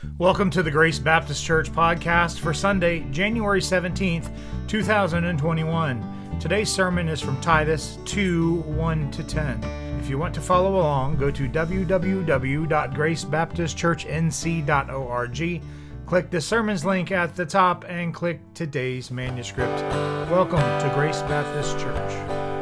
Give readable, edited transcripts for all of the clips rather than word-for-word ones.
Welcome to the Grace Baptist Church podcast for Sunday, January 17th, 2021. Today's sermon is from Titus 2, 1-10. If you want to follow along, go to www.gracebaptistchurchnc.org, click the sermons link at the top, and click today's manuscript. Welcome to Grace Baptist Church.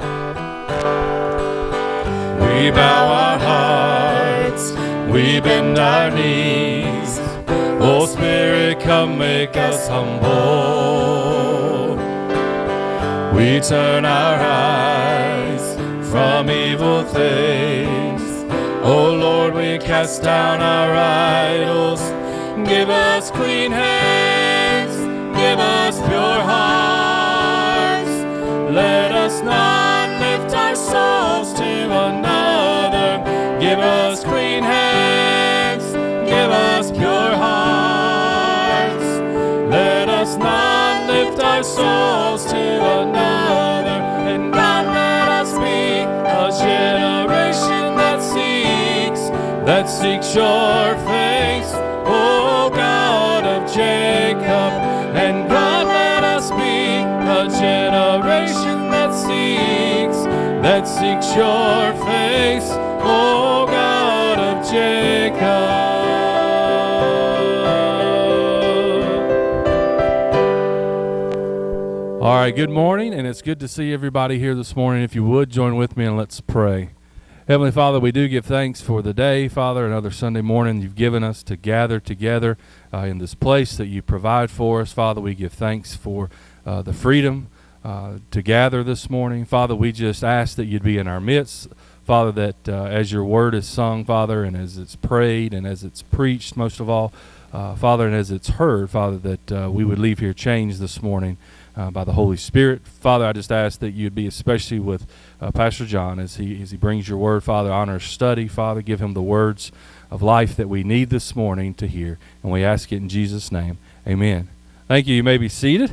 We bow our hearts, we bend our knees. Oh Spirit, come make us humble. We turn our eyes from evil things. Oh Lord, we cast down our idols. Give us clean hands, give us pure hearts. Let us not lift our souls to another. Give us clean hands, give us pure hearts. Let us not lift our souls to another. And God, let us be a generation that seeks your face, O God of Jacob. And God, let us be a generation that seeks your face, O God of Jacob. All right, good morning, and it's good to see everybody here this morning. If you would, join with me and let's pray. Heavenly Father, we do give thanks for the day, Father, another Sunday morning you've given us to gather together in this place that you provide for us. Father, we give thanks for the freedom to gather this morning. Father, we just ask that you'd be in our midst. Father, that as your word is sung, Father, and as it's prayed and as it's preached, most of all, Father, and as it's heard, Father, that we would leave here changed this morning by the Holy Spirit. Father, I just ask that you'd be especially with Pastor John as he brings your word. Father, honor his study. Father, give him the words of life that we need this morning to hear. And we ask it in Jesus' name. Amen. Thank you. You may be seated.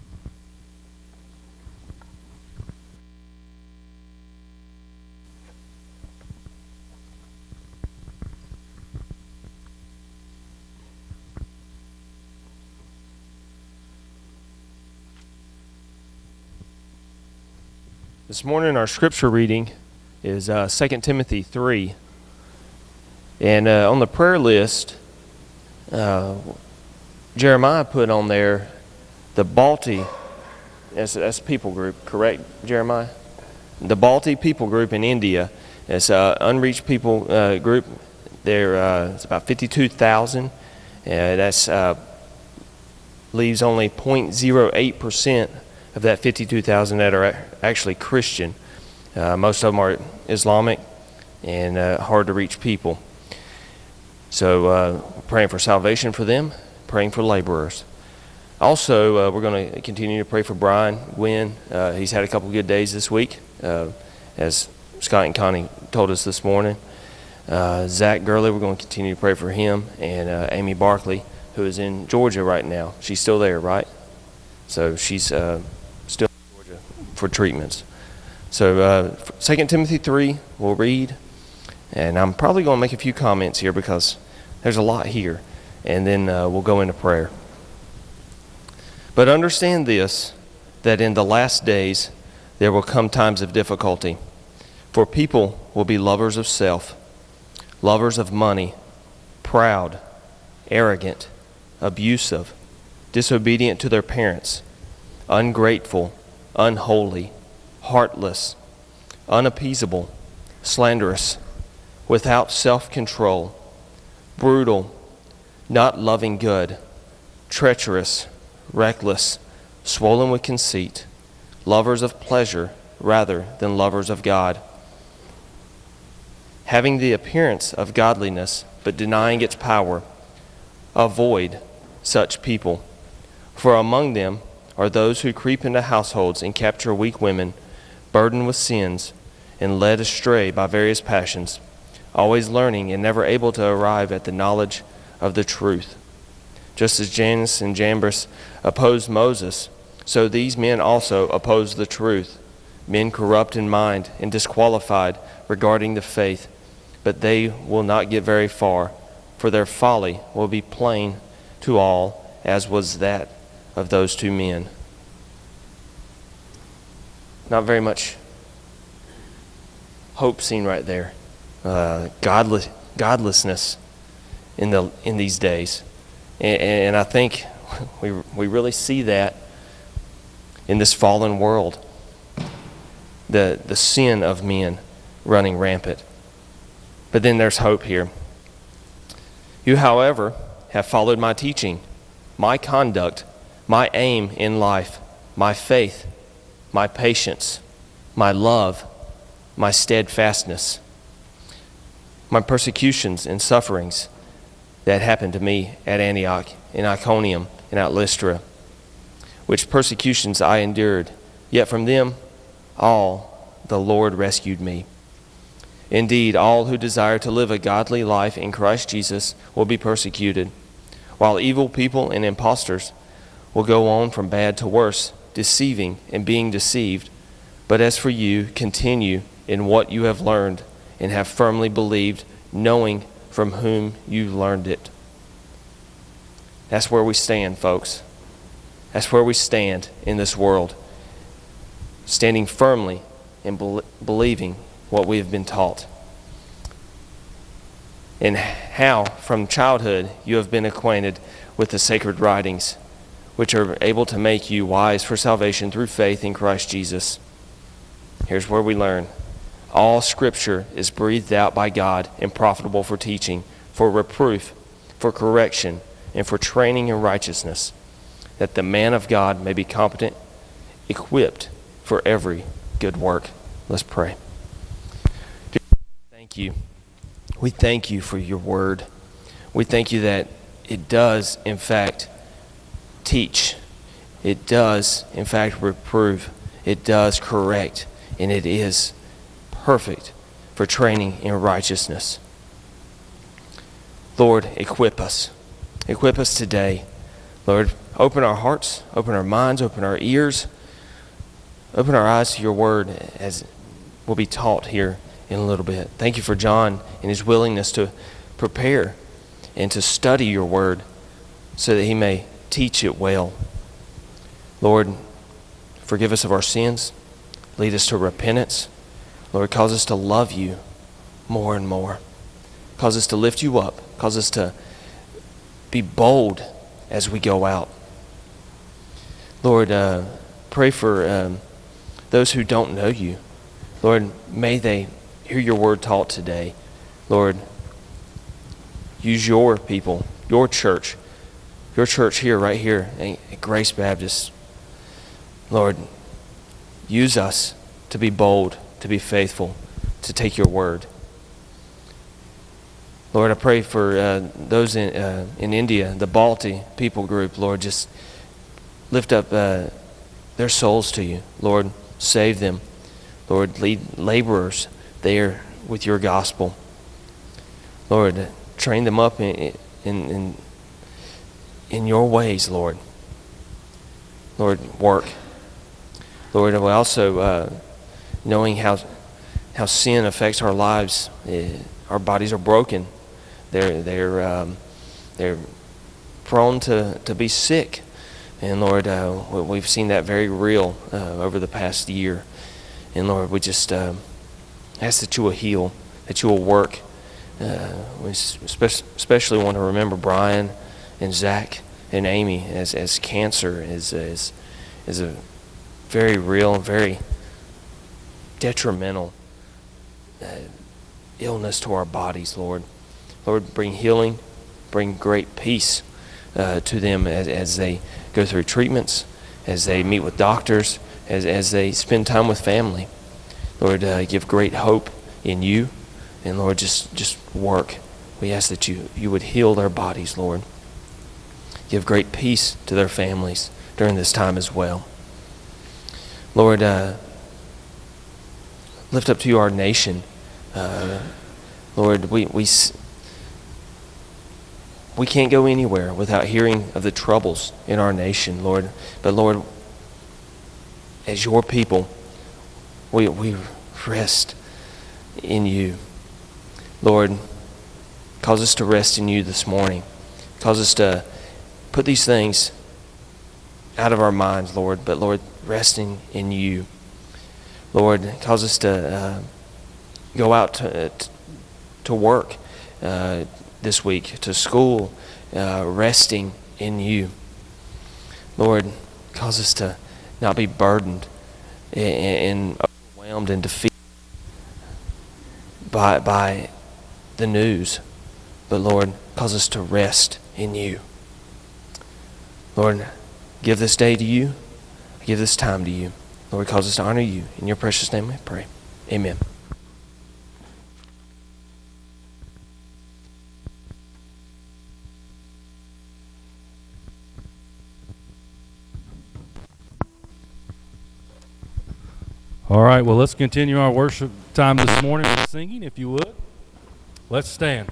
This morning our scripture reading is 2 Timothy 3. And on the prayer list, Jeremiah put on there the Balti, that's people group, correct, Jeremiah? The Balti people group in India. It's an unreached people group. It's about 52,000. That's leaves only 0.08% of that 52,000 that are actually Christian. Most of them are Islamic and hard to reach people. So praying for salvation for them, praying for laborers. Also, we're going to continue to pray for Brian Gwynn. He's had a couple good days this week, as Scott and Connie told us this morning. Zach Gurley, we're going to continue to pray for him, and Amy Barkley, who is in Georgia right now. She's still there, right? So she's still in Georgia for treatments. So 2 Timothy 3, we'll read. And I'm probably going to make a few comments here because there's a lot here. And then we'll go into prayer. But understand this, that in the last days there will come times of difficulty. For people will be lovers of self, lovers of money, proud, arrogant, abusive, disobedient to their parents, ungrateful, unholy, heartless, unappeasable, slanderous, without self-control, brutal, not loving good, treacherous, reckless, swollen with conceit, lovers of pleasure rather than lovers of God, having the appearance of godliness but denying its power. Avoid such people, for among them are those who creep into households and capture weak women, burdened with sins and led astray by various passions, always learning and never able to arrive at the knowledge of the truth. Just as Jannes and Jambres opposed Moses, so these men also oppose the truth, men corrupt in mind and disqualified regarding the faith, but they will not get very far, for their folly will be plain to all, as was that of those two men. Not very much hope seen right there. Godlessness in these days. And I think we really see that in this fallen world. The sin of men running rampant. But then there's hope here. You, however, have followed my teaching, my conduct, my aim in life, my faith, my patience, my love, my steadfastness, my persecutions and sufferings that happened to me at Antioch, in Iconium, and at Lystra, which persecutions I endured, yet from them all the Lord rescued me. Indeed, all who desire to live a godly life in Christ Jesus will be persecuted, while evil people and impostors will go on from bad to worse, deceiving and being deceived. But as for you, continue in what you have learned and have firmly believed, knowing from whom you learned it. That's where we stand, folks. That's where we stand in this world, standing firmly and believing what we have been taught. And how from childhood you have been acquainted with the sacred writings, which are able to make you wise for salvation through faith in Christ Jesus. Here's where we learn. All Scripture is breathed out by God and profitable for teaching, for reproof, for correction, and for training in righteousness, that the man of God may be competent, equipped for every good work. Let's pray. Thank you. We thank you for your word. We thank you that it does, in fact, teach. It does, in fact, reprove. It does correct. And it is perfect for training in righteousness. Lord, equip us. Equip us today. Lord, open our hearts, open our minds, open our ears, open our eyes to your word as will be taught here in a little bit. Thank you for John and his willingness to prepare and to study your word so that he may teach it well. Lord, forgive us of our sins. Lead us to repentance. Lord, cause us to love you more and more. Cause us to lift you up. Cause us to be bold as we go out. Lord, pray for those who don't know you. Lord, may they hear your word taught today. Lord, use your people, your church here, right here at Grace Baptist. Lord, use us to be bold, to be faithful, to take your word. Lord, I pray for those in India, the Balti people group. Lord, just lift up their souls to you. Lord, save them. Lord, lead laborers there with your gospel. Lord, train them up in your ways, Lord. Lord, work. Lord, we also, knowing how sin affects our lives, our bodies are broken. They're prone to be sick. And Lord, we've seen that very real over the past year. And Lord, we just ask that you will heal, that you will work. We especially want to remember Brian and Zach and Amy as cancer is a very real, very detrimental illness to our bodies, Lord. Lord, bring healing, bring great peace to them as they go through treatments, as they meet with doctors, as they spend time with family. Lord, give great hope in you, and Lord, just work. We ask that you would heal their bodies, Lord. Give great peace to their families during this time as well. Lord, lift up to you our nation. Lord, we can't go anywhere without hearing of the troubles in our nation, Lord. But Lord, as your people, we rest in you. Lord, cause us to rest in you this morning. Cause us to put these things out of our minds, Lord, but Lord, resting in you. Lord, cause us to go out to work this week, to school, resting in you. Lord, cause us to not be burdened and overwhelmed and defeated by the news, but Lord, cause us to rest in you. Lord, give this day to you. Give this time to you. Lord, cause us to honor you. In your precious name we pray. Amen. All right, well, let's continue our worship time this morning with singing, if you would. Let's stand.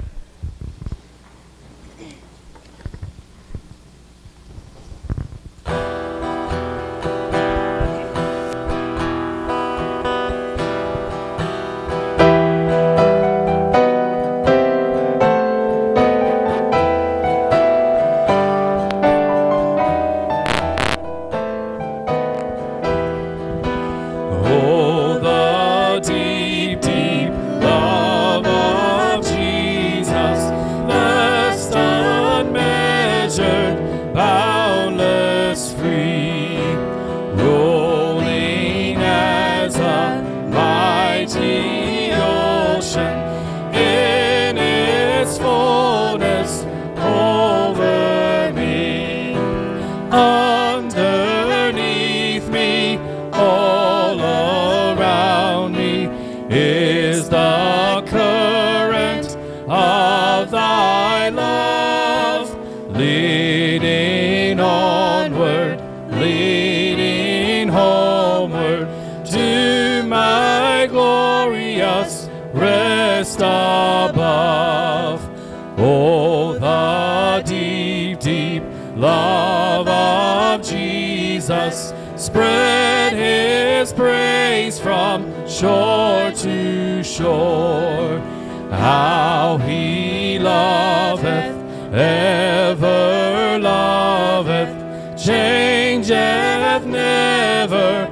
Spread his praise from shore to shore. How he loveth, ever loveth, changeth never,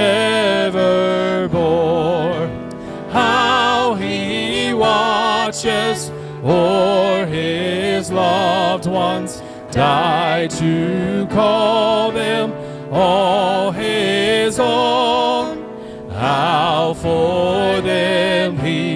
nevermore. How he watches o'er his loved ones, died to call them all his own. How for them he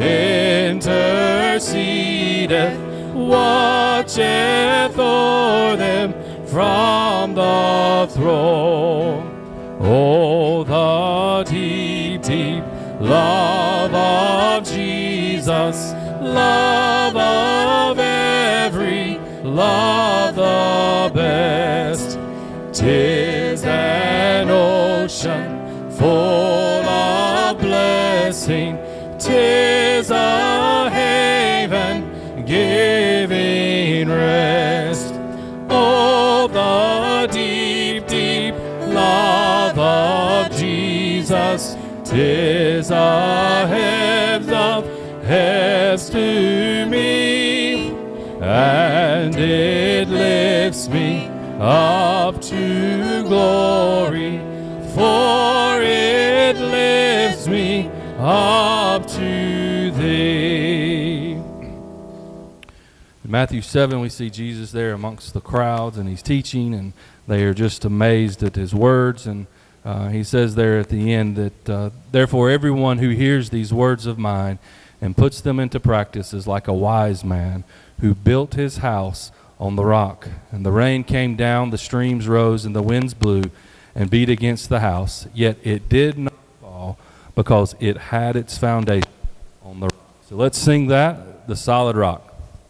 intercedeth, watcheth o'er them from the throne. Oh, the deep, deep love of Jesus, love of every love the best. 'Tis an ocean full of blessing, 'tis a haven giving rest. Oh, the deep, deep love of Jesus, 'tis a heaven of heavens to me, and it lifts me up to glory, for it lifts me up to thee. In Matthew 7, we see Jesus there amongst the crowds, and he's teaching, and they are just amazed at his words. And he says there at the end that, therefore everyone who hears these words of mine and puts them into practice is like a wise man who built his house on the rock. And the rain came down, the streams rose, and the winds blew and beat against the house. Yet it did not fall, because it had its foundation on the rock. So let's sing that, The Solid Rock.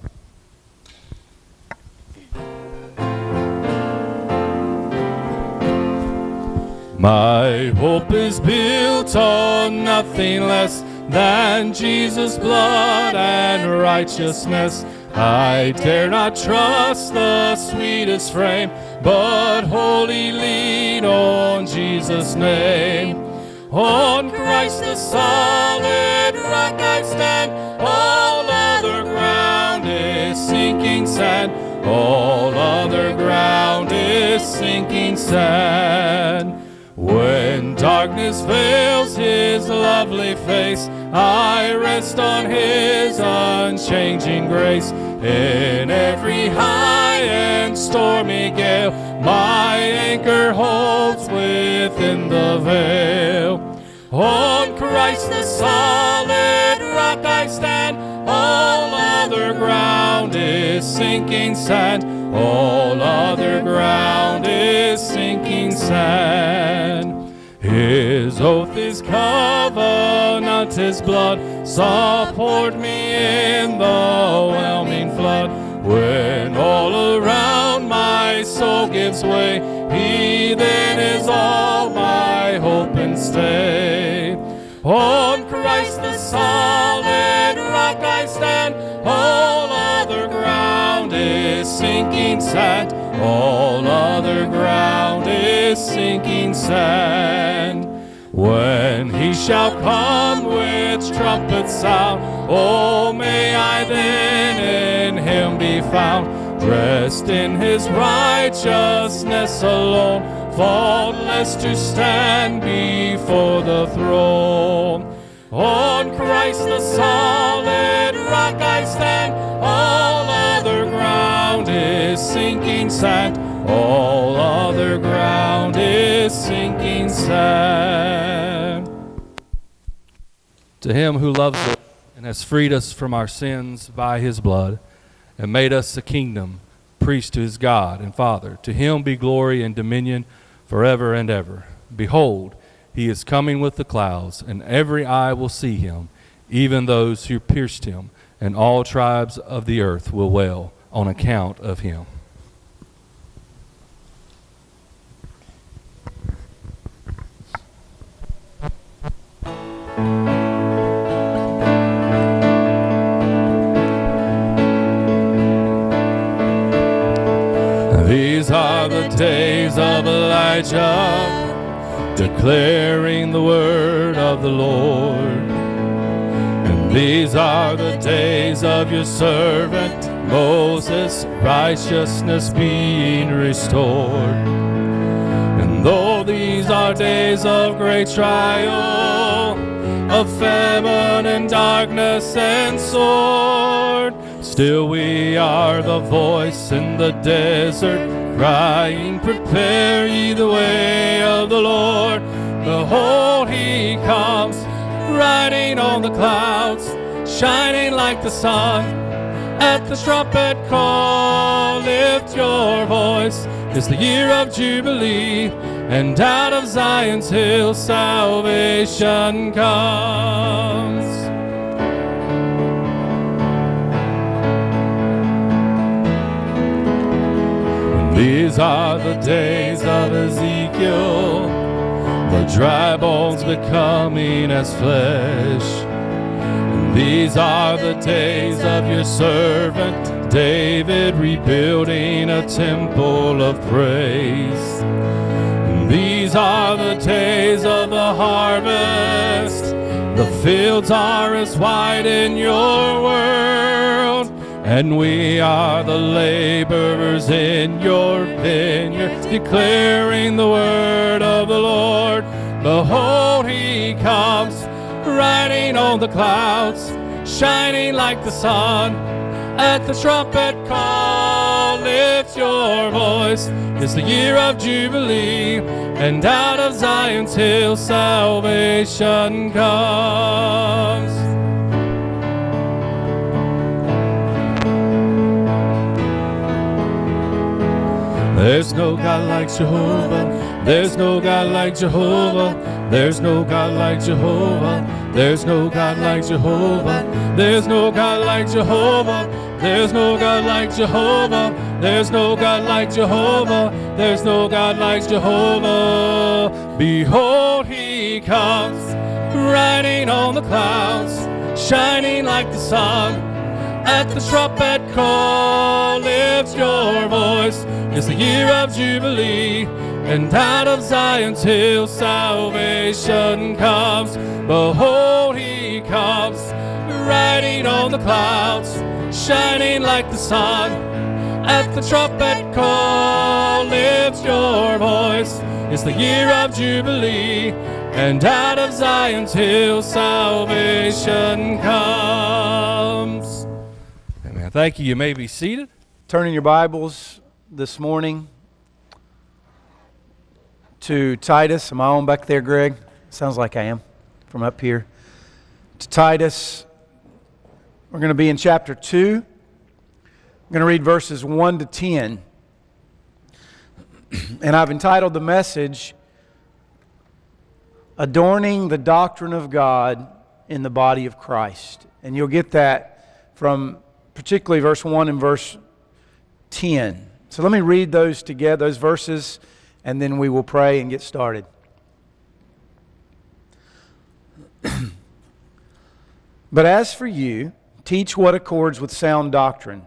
My hope is built on nothing less than Jesus' blood and righteousness. I dare not trust the sweetest frame, but wholly lean on Jesus' name. On Christ the solid rock I stand, all other ground sinking sand. All other ground is sinking sand. When darkness veils his lovely face, I rest on his unchanging grace. In every high and stormy gale, my anchor holds within the veil. On Christ the solid rock I stand, all other ground is sinking sand. All other ground is sinking sand. His oath, his covenant, his blood, support me in the whelming flood. When all around my soul gives way, he then is all my hope and stay. On Christ the solid rock I stand, all other ground is sinking sand. All other ground is sinking sand. When he shall come with trumpet sound, oh, may I then in him be found, dressed in his righteousness alone, faultless to stand before the throne. On Christ the solid rock I stand, all other ground is sinking sand. All other ground is sinking sand. To him who loves us and has freed us from our sins by his blood and made us a kingdom, priest to his God and Father, to him be glory and dominion forever and ever. Behold, he is coming with the clouds, and every eye will see him, even those who pierced him, and all tribes of the earth will wail on account of him. These are the days of Elijah, declaring the word of the Lord. And these are the days of your servant Moses, righteousness being restored. And though these are days of great trial, of famine and darkness and sword, still we are the voice in the desert, crying, prepare ye the way of the Lord. Behold, he comes, riding on the clouds, shining like the sun. At the trumpet call, lift your voice. It's the year of Jubilee, and out of Zion's hill salvation comes. These are the days of Ezekiel, the dry bones becoming as flesh. And these are the days of your servant David, rebuilding a temple of praise. And these are the days of the harvest, the fields are as white in your world. And we are the laborers in your vineyard, declaring the word of the Lord. Behold, he comes, riding on the clouds, shining like the sun. At the trumpet call, lift your voice. It's the year of Jubilee, and out of Zion's hill salvation comes. There's no God like Jehovah. There's no God like Jehovah. There's no God like Jehovah. There's no God like Jehovah. There's no God like Jehovah. There's no God like Jehovah. There's no God like Jehovah. There's no God like Jehovah. Behold, he comes, riding on the clouds, shining like the sun. At the trumpet call, lift your voice. It's the year of Jubilee, and out of Zion's hill salvation comes. Behold, he comes, riding on the clouds, shining like the sun. At the trumpet call, lift your voice. It's the year of Jubilee, and out of Zion's hill salvation comes. Amen. Thank you. You may be seated. Turn in your Bibles this morning to Titus. Am I on back there, Greg? Sounds like I am from up here. To Titus. We're going to be in chapter 2. I'm going to read verses 1 to 10. And I've entitled the message, Adorning the Doctrine of God in the Body of Christ. And you'll get that from particularly verse 1 and verse 10. So let me read those together, those verses, and then we will pray and get started. But as for you, teach what accords with sound doctrine.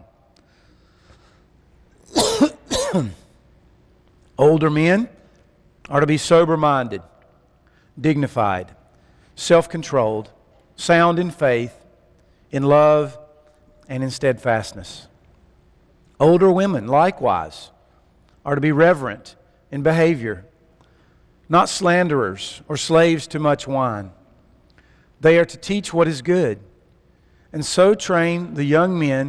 Older men are to be sober-minded, dignified, self-controlled, sound in faith, in love, and in steadfastness. Older women, likewise, are to be reverent in behavior, not slanderers or slaves to much wine. They are to teach what is good, and so train the young women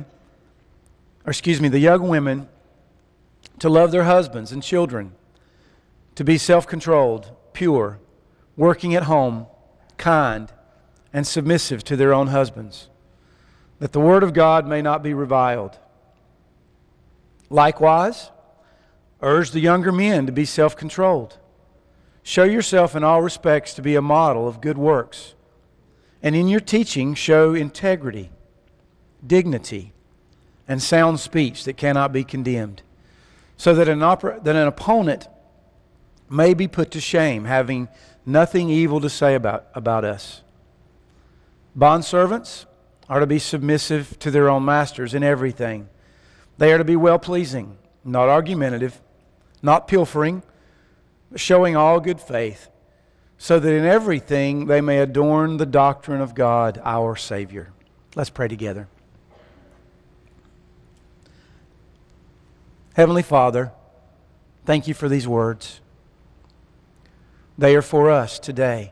to love their husbands and children, to be self-controlled, pure, working at home, kind, and submissive to their own husbands, that the word of God may not be reviled. Likewise, urge the younger men to be self-controlled. Show yourself in all respects to be a model of good works, and in your teaching show integrity, dignity, and sound speech that cannot be condemned, so that an opponent may be put to shame, having nothing evil to say about us. Bondservants are to be submissive to their own masters in everything. They are to be well-pleasing, not argumentative, not pilfering, but showing all good faith, so that in everything they may adorn the doctrine of God, our Savior. Let's pray together. Heavenly Father, thank you for these words. They are for us today.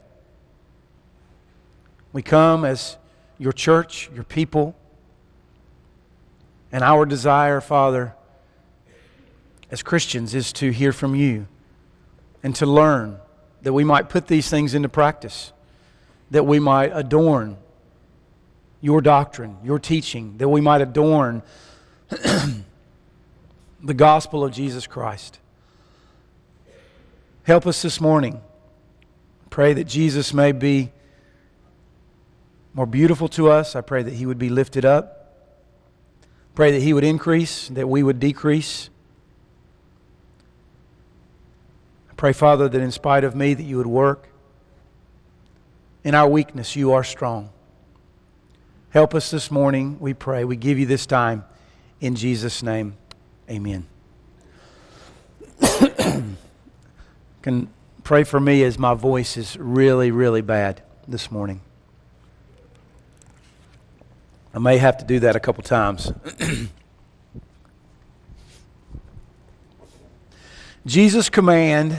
We come as your church, your people, and our desire, Father, as Christians is to hear from you and to learn, that we might put these things into practice, that we might adorn your doctrine, your teaching, that we might adorn the gospel of Jesus Christ. Help us this morning. Pray that Jesus may be more beautiful to us. I pray that He would be lifted up. Pray that He would increase, that we would decrease. I pray, Father, that in spite of me, that you would work. In our weakness, you are strong. Help us this morning, we pray. We give you this time. In Jesus' name, amen. Can pray for me as my voice is really, really bad this morning. I may have to do that a couple times. Jesus' command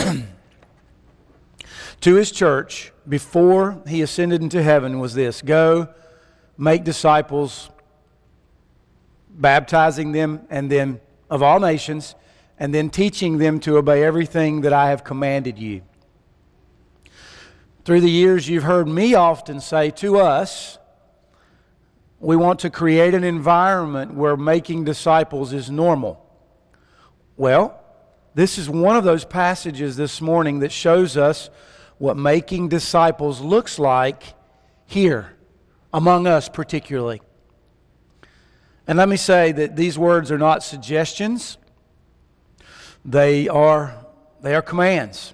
to His church before He ascended into heaven was this: go, make disciples, baptizing them and then of all nations, and then teaching them to obey everything that I have commanded you. Through the years, you've heard me often say to us, we want to create an environment where making disciples is normal. Well, this is one of those passages this morning that shows us what making disciples looks like here, among us particularly. And let me say that these words are not suggestions. They are commands.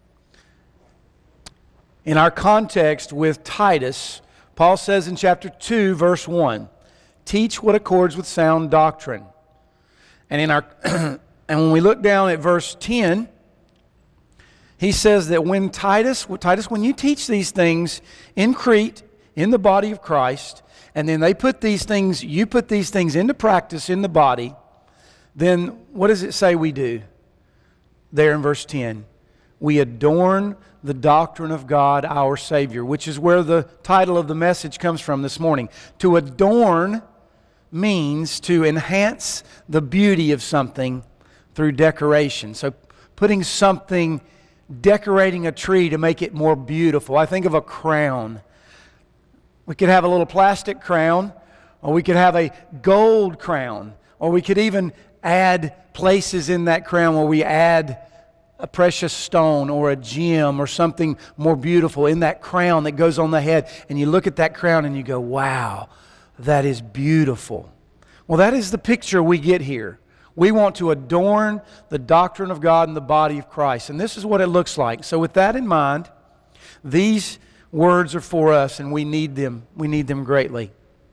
In our context with Titus, Paul says in chapter 2, verse 1, teach what accords with sound doctrine. And and when we look down at verse 10, he says that when Titus, when you teach these things in Crete, in the body of Christ, and then they put these things, you put these things into practice in the body, then what does it say we do? There in verse 10, we adorn the doctrine of God our Savior, which is where the title of the message comes from this morning. To adorn means to enhance the beauty of something through decoration. So putting something, decorating a tree to make it more beautiful. I think of a crown. We could have a little plastic crown, or we could have a gold crown, or we could even add places in that crown where we add a precious stone or a gem or something more beautiful in that crown that goes on the head. And you look at that crown and you go, wow, that is beautiful. Well, that is the picture we get here. We want to adorn the doctrine of God in the body of Christ. And this is what it looks like. So with that in mind, these words are for us, and we need them. We need them greatly.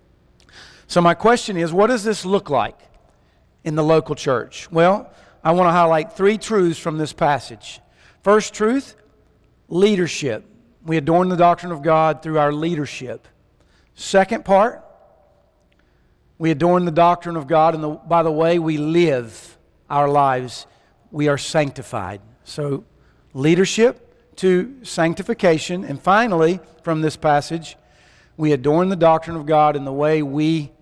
So my question is, what does this look like in the local church? Well, I want to highlight 3 truths from this passage. First truth, leadership. We adorn the doctrine of God through our leadership. Second part, we adorn the doctrine of God by the way we live our lives. We are sanctified. So leadership to sanctification. And finally, from this passage, we adorn the doctrine of God in the way we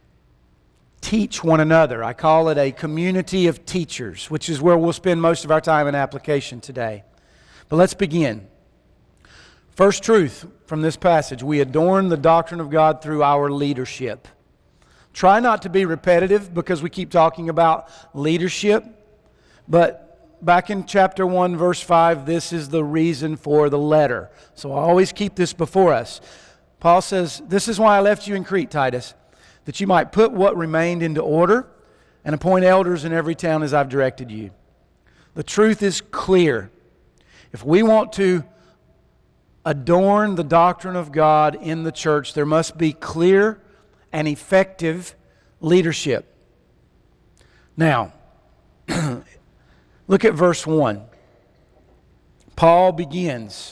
teach one another. I call it a community of teachers, which is where we'll spend most of our time in application today. But let's begin. First truth from this passage, we adorn the doctrine of God through our leadership. Try not to be repetitive because we keep talking about leadership, but back in chapter 1, verse 5, this is the reason for the letter. So I always keep this before us. Paul says, this is why I left you in Crete, Titus, that you might put what remained into order and appoint elders in every town as I've directed you. The truth is clear. If we want to adorn the doctrine of God in the church, there must be clear and effective leadership. Now, look at verse 1. Paul begins,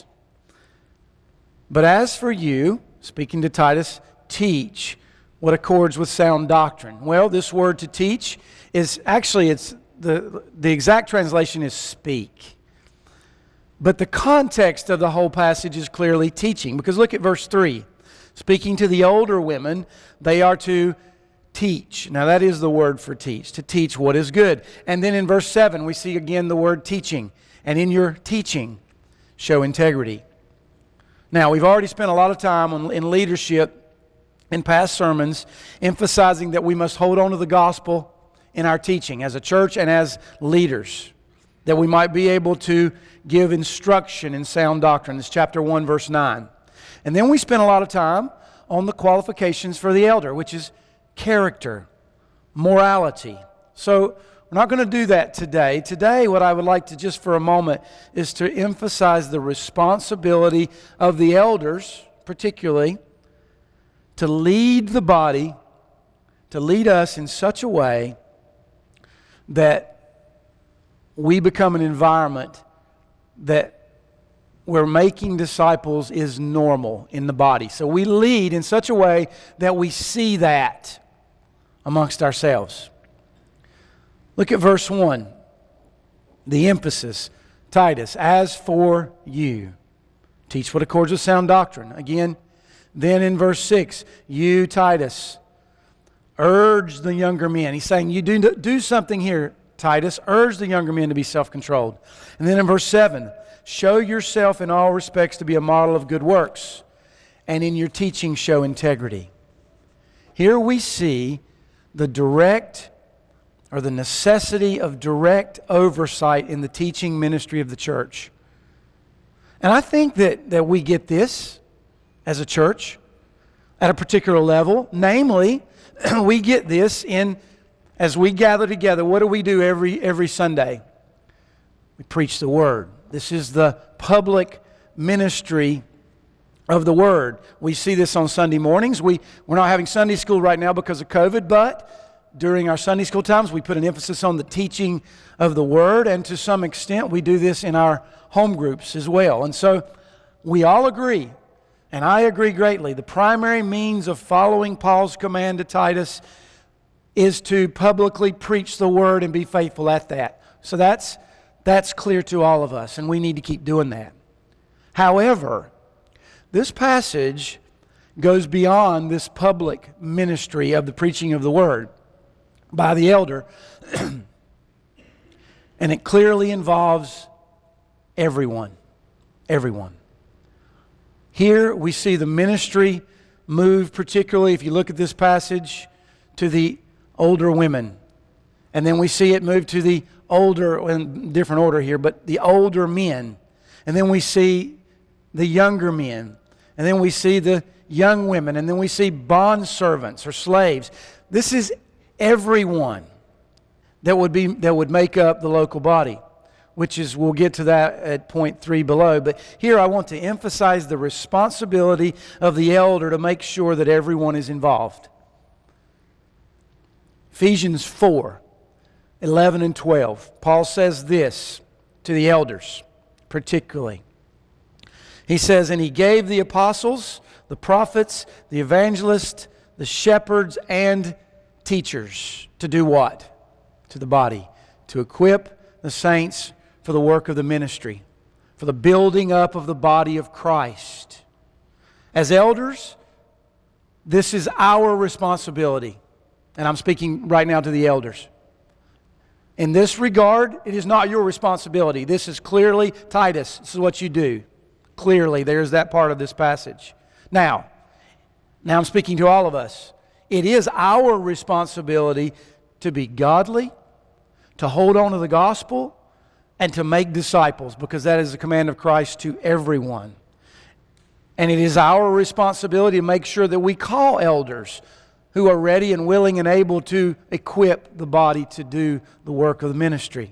but as for you, speaking to Titus, teach what accords with sound doctrine. Well, this word to teach is actually, it's the exact translation is speak. But the context of the whole passage is clearly teaching, because look at verse 3. Speaking to the older women, they are to teach. Now that is the word for teach, to teach what is good. And then in verse 7, we see again the word teaching. And in your teaching, show integrity. Now, we've already spent a lot of time in leadership in past sermons, emphasizing that we must hold on to the gospel in our teaching as a church and as leaders, that we might be able to give instruction in sound doctrine. It's chapter 1, verse 9. And then we spent a lot of time on the qualifications for the elder, which is character, morality. So we're not going to do that today. Today, what I would like to just for a moment is to emphasize the responsibility of the elders, particularly, to lead the body, to lead us in such a way that we become an environment that where making disciples is normal in the body. So we lead in such a way that we see that amongst ourselves. Look at verse 1. The emphasis, Titus, as for you, teach what accords with sound doctrine. Again, then in verse 6, you, Titus, urge the younger men. He's saying you do something here, Titus. Urge the younger men to be self-controlled. And then in verse 7, show yourself in all respects to be a model of good works, and in your teaching show integrity. Here we see the direct, or the necessity of direct oversight in the teaching ministry of the church. And I think that we get this as a church at a particular level. Namely, we get this as we gather together. What do we do every Sunday? We preach the Word. This is the public ministry of the Word. We see this on Sunday mornings. We're not having Sunday school right now because of COVID, but during our Sunday school times, we put an emphasis on the teaching of the Word, and to some extent, we do this in our home groups as well. And so, we all agree And I agree greatly. The primary means of following Paul's command to Titus is to publicly preach the word and be faithful at that. So that's clear to all of us, and we need to keep doing that. However, this passage goes beyond this public ministry of the preaching of the word by the elder, and it clearly involves everyone. Everyone. Here we see the ministry move, particularly if you look at this passage, to the older women. And then we see it move to the older, in different order here, but the older men. And then we see the younger men. And then we see the young women. And then we see bond servants or slaves. This is everyone that would make up the local body, which is, we'll get to that at point 3 below. But here I want to emphasize the responsibility of the elder to make sure that everyone is involved. Ephesians 4, 11 and 12. Paul says this to the elders, particularly. He says, "And he gave the apostles, the prophets, the evangelists, the shepherds, and teachers to do what? To the body. To equip the saints for the work of the ministry, for the building up of the body of Christ." As elders, this is our responsibility. And I'm speaking right now to the elders. In this regard, it is not your responsibility. This is clearly Titus. This is what you do. Clearly, there's that part of this passage. Now I'm speaking to all of us. It is our responsibility to be godly, to hold on to the gospel, and to make disciples, because that is the command of Christ to everyone. And it is our responsibility to make sure that we call elders who are ready and willing and able to equip the body to do the work of the ministry.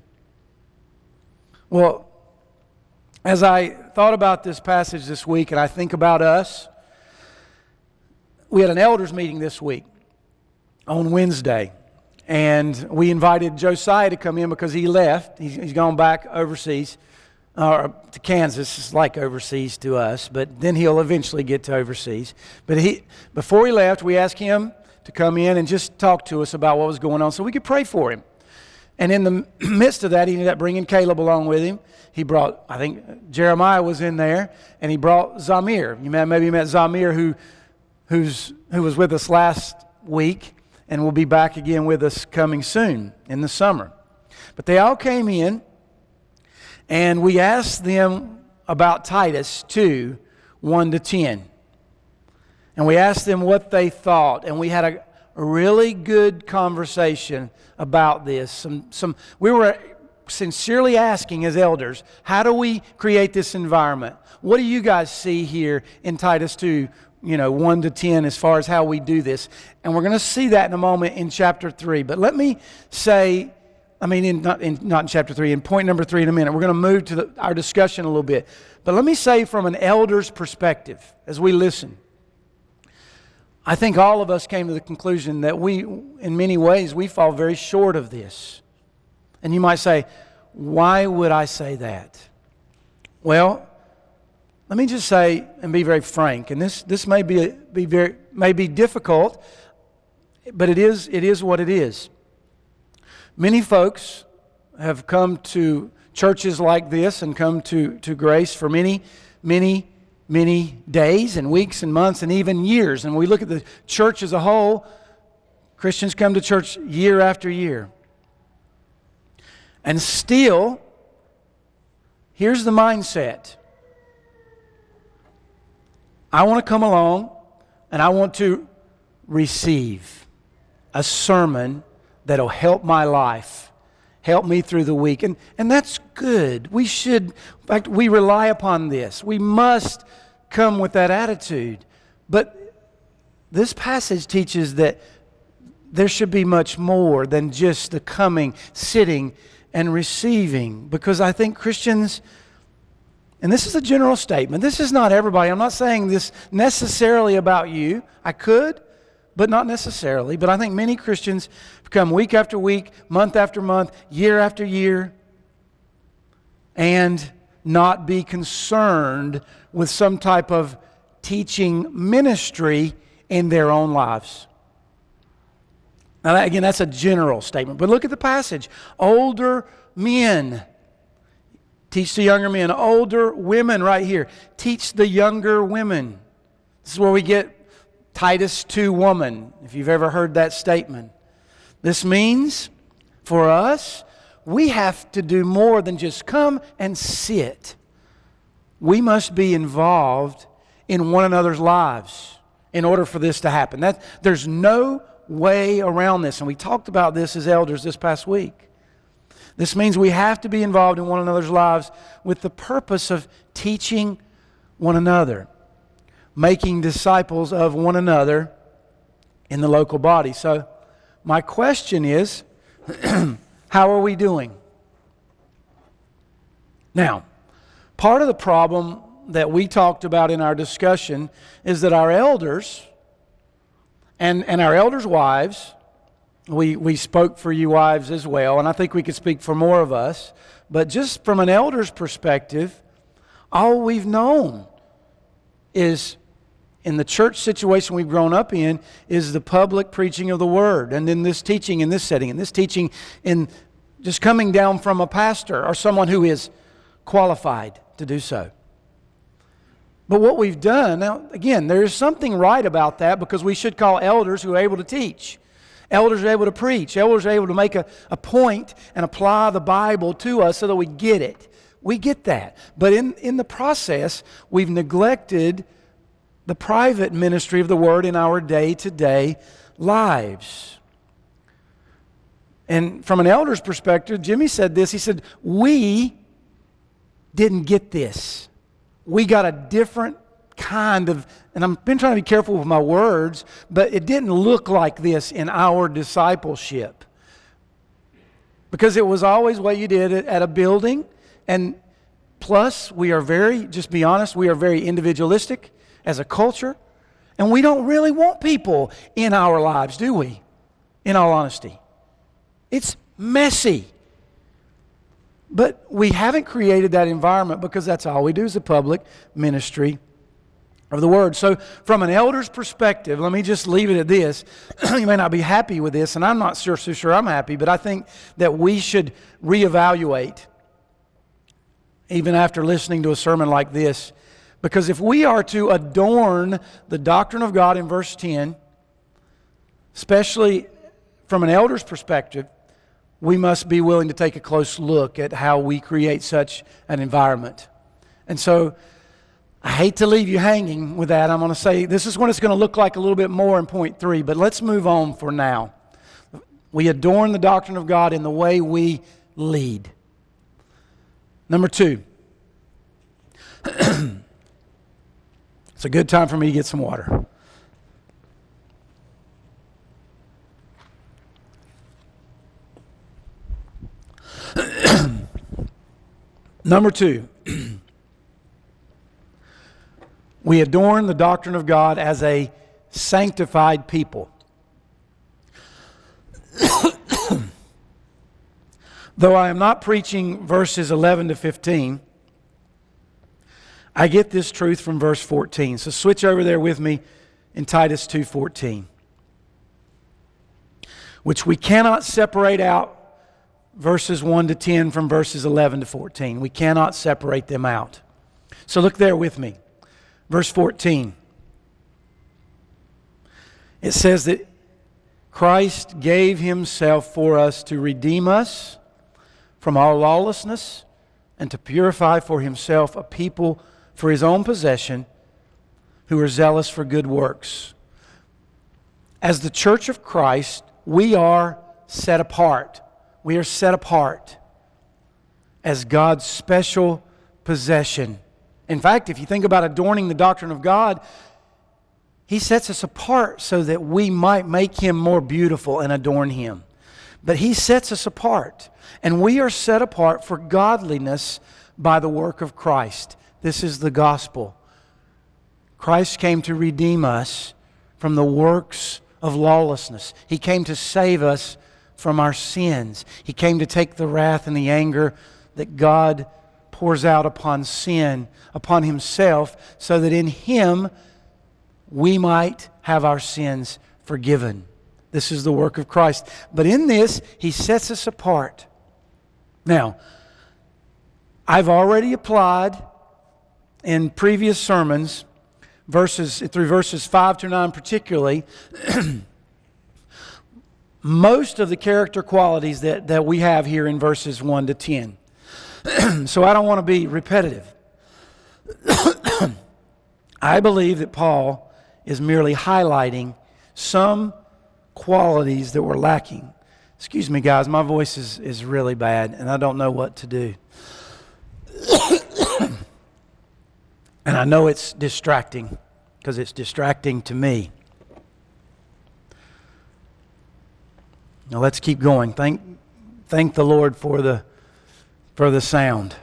Well, as I thought about this passage this week and I think about us, we had an elders meeting this week on Wednesday. And we invited Josiah to come in because he left. He's gone back overseas, to Kansas. It's like overseas to us, but then he'll eventually get to overseas. But before he left, we asked him to come in and just talk to us about what was going on so we could pray for him. And in the midst of that, he ended up bringing Caleb along with him. He brought, I think Jeremiah was in there, and he brought Zamir. You maybe met Zamir, who was with us last week, and will be back again with us coming soon in the summer. But they all came in, and we asked them about Titus 2, 1 to 10. And we asked them what they thought, and we had a really good conversation about this. We were sincerely asking as elders, how do we create this environment? What do you guys see here in Titus 2, 1 to 10 as far as how we do this? And we're going to see that in a moment in chapter 3. But let me say, not in chapter 3, in point number 3 in a minute. We're going to move to our discussion a little bit. But let me say from an elder's perspective, as we listen, I think all of us came to the conclusion that in many ways, we fall very short of this. And you might say, why would I say that? Well, let me just say and be very frank, and this may be difficult, but it is what it is. Many folks have come to churches like this and come to Grace for many days and weeks and months and even years. And we look at the church as a whole. Christians come to church year after year. And still, here's the mindset. I want to come along and I want to receive a sermon that'll help my life, help me through the week. And that's good. We should, in fact, we rely upon this. We must come with that attitude. But this passage teaches that there should be much more than just the coming, sitting, and receiving. Because I think Christians, and this is a general statement, this is not everybody. I'm not saying this necessarily about you. I could, but not necessarily. But I think many Christians come week after week, month after month, year after year, and not be concerned with some type of teaching ministry in their own lives. Now, again, that's a general statement, but look at the passage. Older men teach the younger men. Older women right here teach the younger women. This is where we get Titus 2 woman, if you've ever heard that statement. This means for us, we have to do more than just come and sit. We must be involved in one another's lives in order for this to happen. There's no way around this, and we talked about this as elders this past week. This means we have to be involved in one another's lives with the purpose of teaching one another, making disciples of one another in the local body. So my question is, how are we doing? Now, part of the problem that we talked about in our discussion is that our elders and our elders' wives, we spoke for you wives as well, and I think we could speak for more of us, but just from an elder's perspective, all we've known is, in the church situation we've grown up in, is the public preaching of the Word, and then this teaching in this setting, and this teaching in just coming down from a pastor or someone who is qualified to do so. But what we've done, now again, there is something right about that, because we should call elders who are able to teach. Elders are able to preach. Elders are able to make a point and apply the Bible to us so that we get it. We get that. But in the process, we've neglected the private ministry of the Word in our day-to-day lives. And from an elder's perspective, Jimmy said this. He said, we didn't get this. We got a different kind of, and I've been trying to be careful with my words, but it didn't look like this in our discipleship. Because it was always what you did at a building, and plus we are very, just be honest, we are very individualistic as a culture, and we don't really want people in our lives, do we? In all honesty. It's messy. But we haven't created that environment because that's all we do is the public ministry of the Word. So from an elder's perspective, let me just leave it at this. You may not be happy with this, and I'm not so sure I'm happy, but I think that we should reevaluate even after listening to a sermon like this. Because if we are to adorn the doctrine of God in verse 10, especially from an elder's perspective, we must be willing to take a close look at how we create such an environment. And so I hate to leave you hanging with that. I'm going to say this is what it's going to look like a little bit more in point 3, but let's move on for now. We adorn the doctrine of God in the way we lead. Number 2. It's a good time for me to get some water. Number 2, we adorn the doctrine of God as a sanctified people. Though I am not preaching verses 11 to 15, I get this truth from verse 14. So switch over there with me in Titus 2:14, which we cannot separate out verses 1 to 10 from verses 11 to 14. We cannot separate them out. So look there with me. Verse 14. It says that Christ gave Himself for us to redeem us from all lawlessness and to purify for Himself a people for His own possession who are zealous for good works. As the church of Christ, we are set apart. We are set apart as God's special possession. In fact, if you think about adorning the doctrine of God, He sets us apart so that we might make Him more beautiful and adorn Him. But He sets us apart, and we are set apart for godliness by the work of Christ. This is the gospel. Christ came to redeem us from the works of lawlessness. He came to save us from our sins. He came to take the wrath and the anger that God pours out upon sin, upon Himself, so that in Him we might have our sins forgiven. This is the work of Christ. But in this, He sets us apart. Now, I've already applied in previous sermons, through verses 5 to 9 particularly, most of the character qualities that we have here in verses 1 to 10. So I don't want to be repetitive. I believe that Paul is merely highlighting some qualities that were lacking. Excuse me, guys, my voice is really bad, and I don't know what to do. And I know it's distracting, because it's distracting to me. Now let's keep going. Thank the Lord for the sound.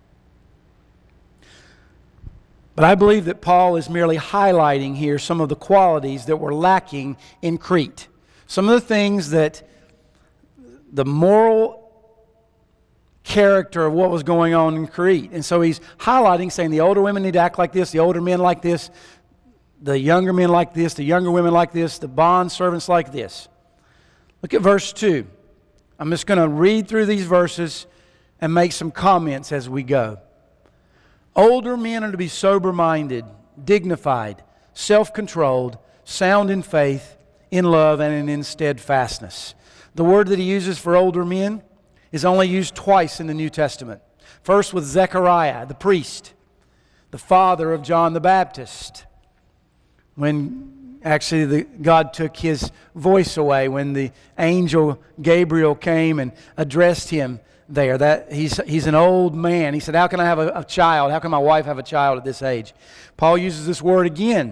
But I believe that Paul is merely highlighting here some of the qualities that were lacking in Crete. Some of the things that the moral character of what was going on in Crete. And so he's highlighting, saying the older women need to act like this, the older men like this, the younger men like this, the younger women like this, the bond servants like this. Look at verse 2. I'm just going to read through these verses and make some comments as we go. Older men are to be sober-minded, dignified, self-controlled, sound in faith, in love, and in steadfastness. The word that he uses for older men is only used twice in the New Testament. First with Zechariah, the priest, the father of John the Baptist, when actually God took his voice away, when the angel Gabriel came and addressed him there. That he's an old man. He said, how can I have a child? How can my wife have a child at this age? Paul uses this word again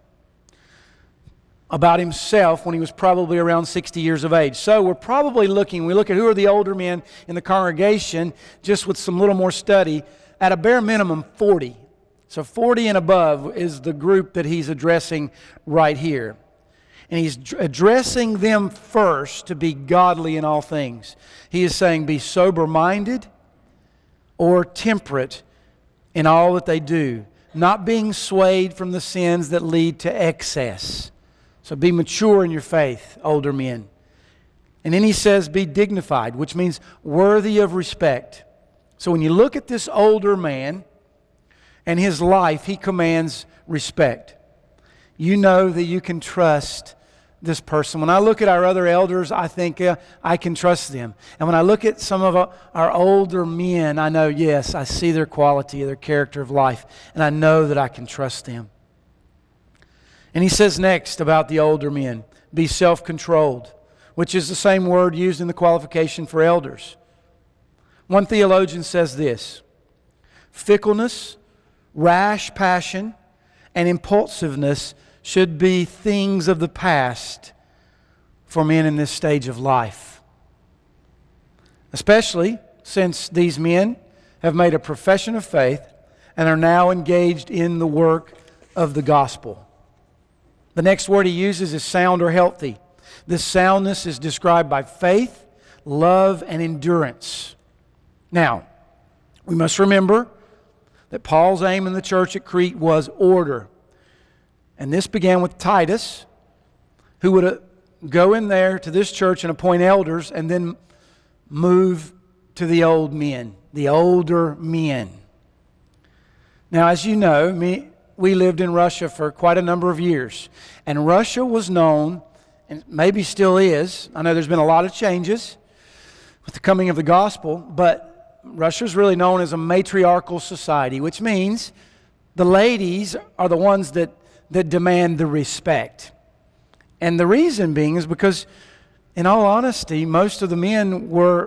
about himself when he was probably around 60 years of age. So we're probably we look at who are the older men in the congregation, just with some little more study, at a bare minimum 40. So 40 and above is the group that he's addressing right here. And he's addressing them first to be godly in all things. He is saying be sober-minded or temperate in all that they do, not being swayed from the sins that lead to excess. So be mature in your faith, older men. And then he says be dignified, which means worthy of respect. So when you look at this older man and his life, he commands respect. You know that you can trust this person. When I look at our other elders, I think I can trust them. And when I look at some of our older men, I know, yes, I see their quality, their character of life, and I know that I can trust them. And he says next about the older men, be self-controlled, which is the same word used in the qualification for elders. One theologian says this: fickleness, rash passion, and impulsiveness should be things of the past for men in this stage of life. Especially since these men have made a profession of faith and are now engaged in the work of the gospel. The next word he uses is sound or healthy. This soundness is described by faith, love, and endurance. Now, we must remember that Paul's aim in the church at Crete was order. And this began with Titus, who would go in there to this church and appoint elders and then move to the old men, the older men. Now, as you know, we lived in Russia for quite a number of years. And Russia was known, and maybe still is, I know there's been a lot of changes with the coming of the gospel, but Russia's really known as a matriarchal society, which means the ladies are the ones that demand the respect. And the reason being is because, in all honesty, most of the men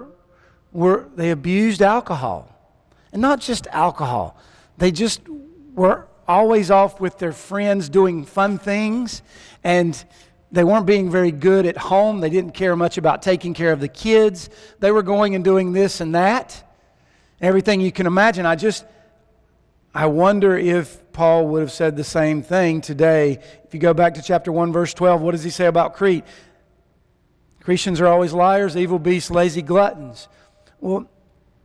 they abused alcohol. And not just alcohol. They just were always off with their friends doing fun things, and they weren't being very good at home. They didn't care much about taking care of the kids. They were going and doing this and that, everything you can imagine. I wonder if Paul would have said the same thing today. If you go back to chapter 1, verse 12, what does he say about Crete? Cretans are always liars, evil beasts, lazy gluttons. Well,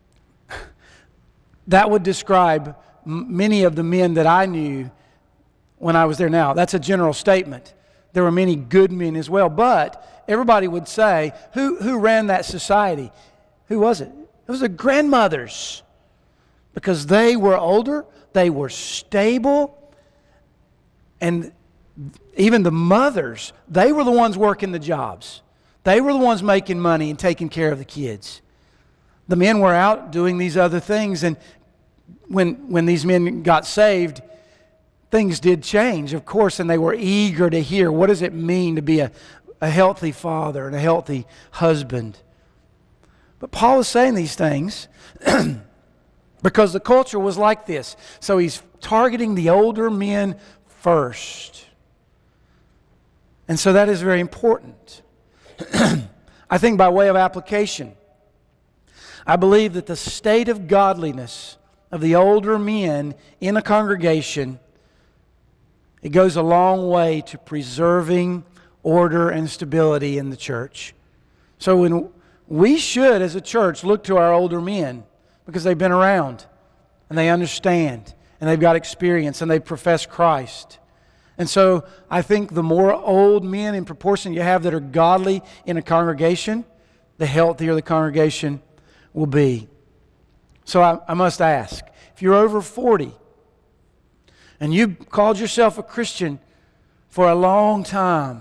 that would describe many of the men that I knew when I was there. Now, that's a general statement. There were many good men as well, but everybody would say, who ran that society? Who was it? It was the grandmothers, because they were older, they were stable, and even the mothers, they were the ones working the jobs. They were the ones making money and taking care of the kids. The men were out doing these other things, and when these men got saved, things did change, of course, and they were eager to hear, what does it mean to be a healthy father and a healthy husband? But Paul is saying these things because the culture was like this. So he's targeting the older men first. And so that is very important. I think by way of application, I believe that the state of godliness of the older men in a congregation, it goes a long way to preserving order and stability in the church. So when we should, as a church, look to our older men because they've been around and they understand and they've got experience and they profess Christ. And so I think the more old men in proportion you have that are godly in a congregation, the healthier the congregation will be. So I must ask, if you're over 40 and you called yourself a Christian for a long time,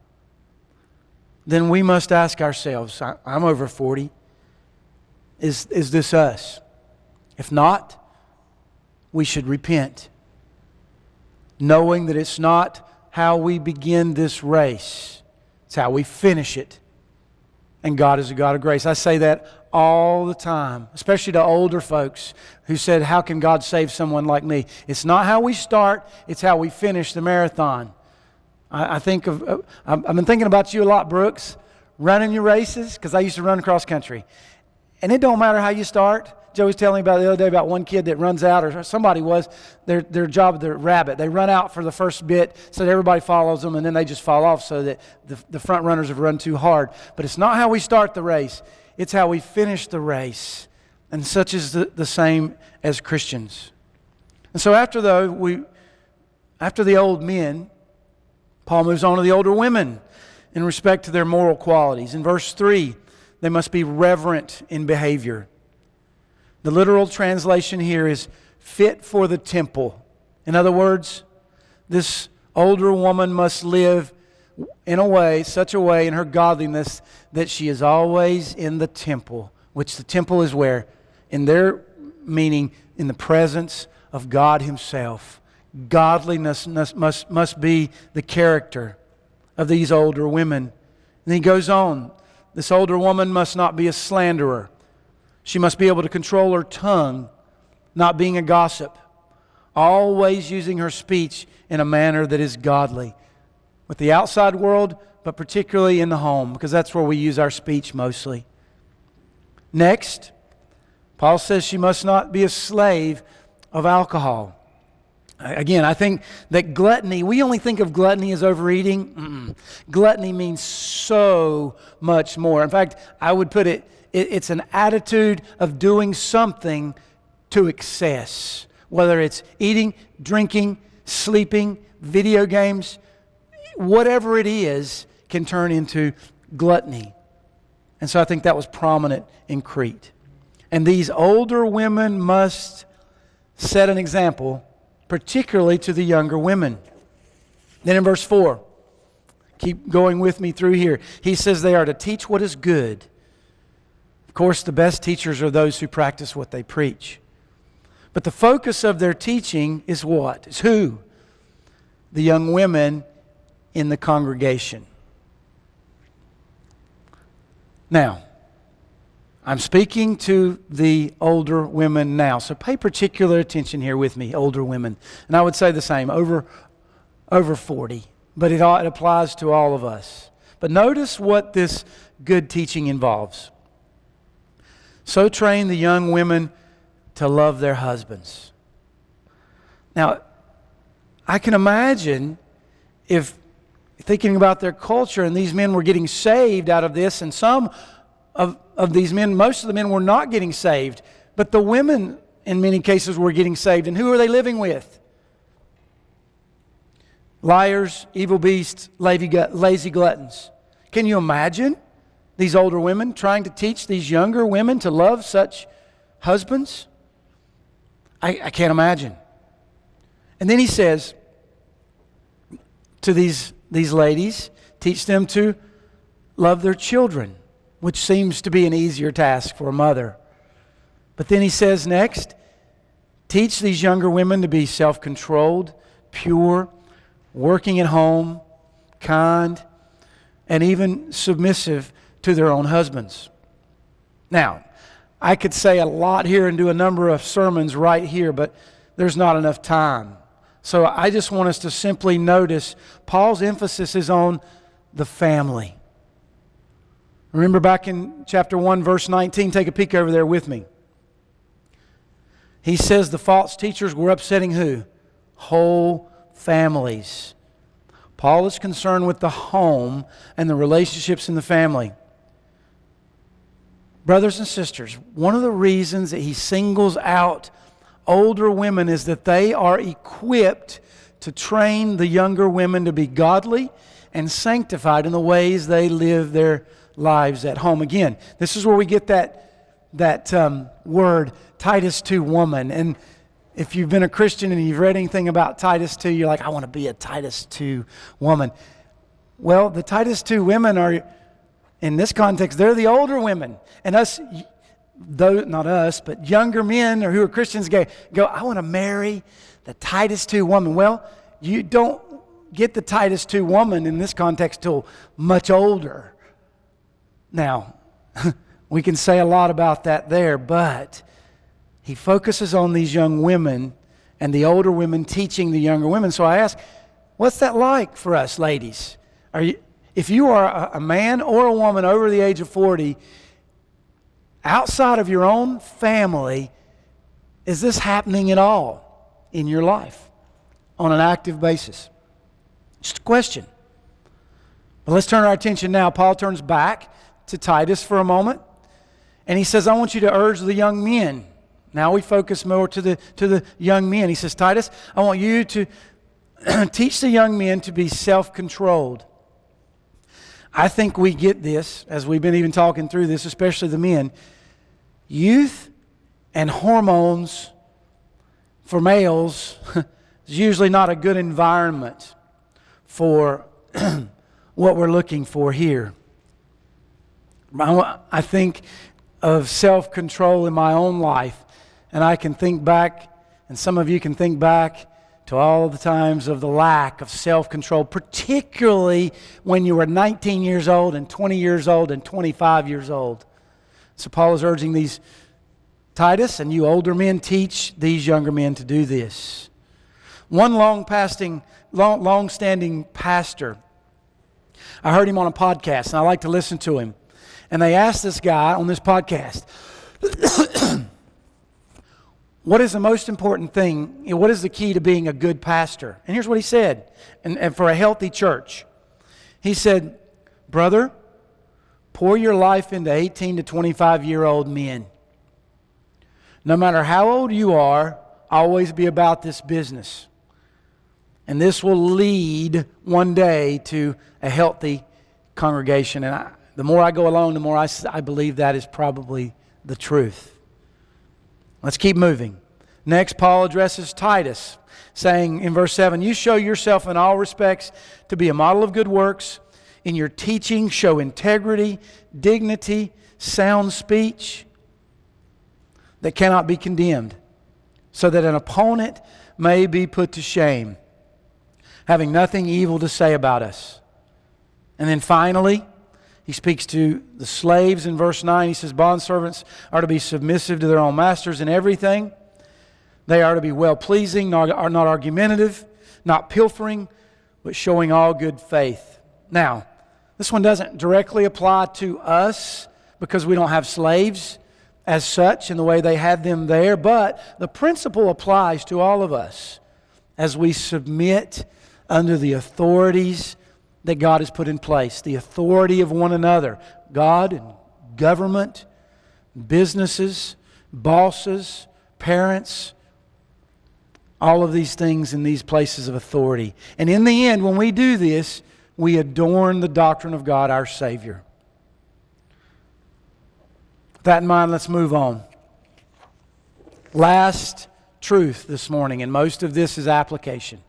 then we must ask ourselves, I'm over 40, is this us? If not, we should repent, knowing that it's not how we begin this race, it's how we finish it. And God is a God of grace. I say that all the time, especially to older folks who said, how can God save someone like me? It's not how we start, it's how we finish the marathon. I've been thinking about you a lot, Brooks, running your races, because I used to run cross country. And it don't matter how you start. Joe was telling me about the other day about one kid that runs out, or somebody was, their job, the rabbit. They run out for the first bit so that everybody follows them, and then they just fall off so that the front runners have run too hard. But it's not how we start the race. It's how we finish the race. And such is the same as Christians. And so after the old men, Paul moves on to the older women in respect to their moral qualities. In verse 3, they must be reverent in behavior. The literal translation here is fit for the temple. In other words, this older woman must live in such a way in her godliness that she is always in the temple, which the temple is where? In their meaning, in the presence of God Himself. Godliness must be the character of these older women. And he goes on, this older woman must not be a slanderer. She must be able to control her tongue, not being a gossip, always using her speech in a manner that is godly. With the outside world, but particularly in the home, because that's where we use our speech mostly. Next, Paul says she must not be a slave of alcohol. Again, I think that gluttony, we only think of gluttony as overeating. Gluttony means so much more. In fact, I would put it's an attitude of doing something to excess. Whether it's eating, drinking, sleeping, video games, whatever it is can turn into gluttony. And so I think that was prominent in Crete. And these older women must set an example, particularly to the younger women. Then in verse 4, keep going with me through here. He says they are to teach what is good. Of course, the best teachers are those who practice what they preach. But the focus of their teaching is what? It's who? The young women in the congregation. Now, I'm speaking to the older women now, so pay particular attention here with me, older women. And I would say the same, over 40, but it applies to all of us. But notice what this good teaching involves. So train the young women to love their husbands. Now, I can imagine if thinking about their culture and these men were getting saved out of this, and some of these men, most of the men were not getting saved, but the women in many cases were getting saved. And who are they living with? liars, evil beasts, lazy gluttons. Can you imagine these older women trying to teach these younger women to love such husbands? I can't imagine. And then he says to these ladies, teach them to love their children, which seems to be an easier task for a mother. But then he says next, teach these younger women to be self-controlled, pure, working at home, kind, and even submissive to their own husbands. Now, I could say a lot here and do a number of sermons right here, but there's not enough time. So I just want us to simply notice Paul's emphasis is on the family. Remember back in chapter 1, verse 19, take a peek over there with me. He says the false teachers were upsetting who? Whole families. Paul is concerned with the home and the relationships in the family. Brothers and sisters, one of the reasons that he singles out older women is that they are equipped to train the younger women to be godly and sanctified in the ways they live their lives at home. Again, this is where we get that word, Titus 2 woman. And if you've been a Christian and you've read anything about Titus 2, you're like, I want to be a Titus 2 woman. Well, the Titus 2 women are, in this context, they're the older women. And us, though not us, but younger men or who are Christians go, I want to marry the Titus 2 woman. Well, you don't get the Titus 2 woman in this context till much older. Now, we can say a lot about that there, but he focuses on these young women and the older women teaching the younger women. So I ask, what's that like for us ladies? If you are a man or a woman over the age of 40, outside of your own family, is this happening at all in your life on an active basis? Just a question. But let's turn our attention now. Paul turns back to Titus for a moment, and he says, I want you to urge the young men. Now we focus more to the young men. He says, Titus, I want you to teach the young men to be self-controlled. I think we get this, as we've been even talking through this, especially the men. Youth and hormones for males is usually not a good environment for what we're looking for here. I think of self-control in my own life, and I can think back, and some of you can think back to all the times of the lack of self-control, particularly when you were 19 years old and 20 years old and 25 years old. So Paul is urging these, Titus, and you older men, teach these younger men to do this. One long-standing pastor, I heard him on a podcast, and I like to listen to him. And they asked this guy on this podcast, what is the most important thing? What is the key to being a good pastor? And here's what he said, and for a healthy church. He said, brother, pour your life into 18 to 25-year-old men. No matter how old you are, always be about this business. And this will lead one day to a healthy congregation. And the more I go along, the more I believe that is probably the truth. Let's keep moving. Next, Paul addresses Titus, saying in verse 7, you show yourself in all respects to be a model of good works. In your teaching, show integrity, dignity, sound speech that cannot be condemned, so that an opponent may be put to shame, having nothing evil to say about us. And then finally, he speaks to the slaves in verse 9. He says, bondservants are to be submissive to their own masters in everything. They are to be well-pleasing, are not argumentative, not pilfering, but showing all good faith. Now, this one doesn't directly apply to us because we don't have slaves as such in the way they had them there, but the principle applies to all of us as we submit under the authorities that God has put in place, the authority of one another, God and government, businesses, bosses, parents. all of these things in these places of authority. And in the end, when we do this, we adorn the doctrine of God, our Savior. With that in mind, let's move on. Last truth this morning, and most of this is application.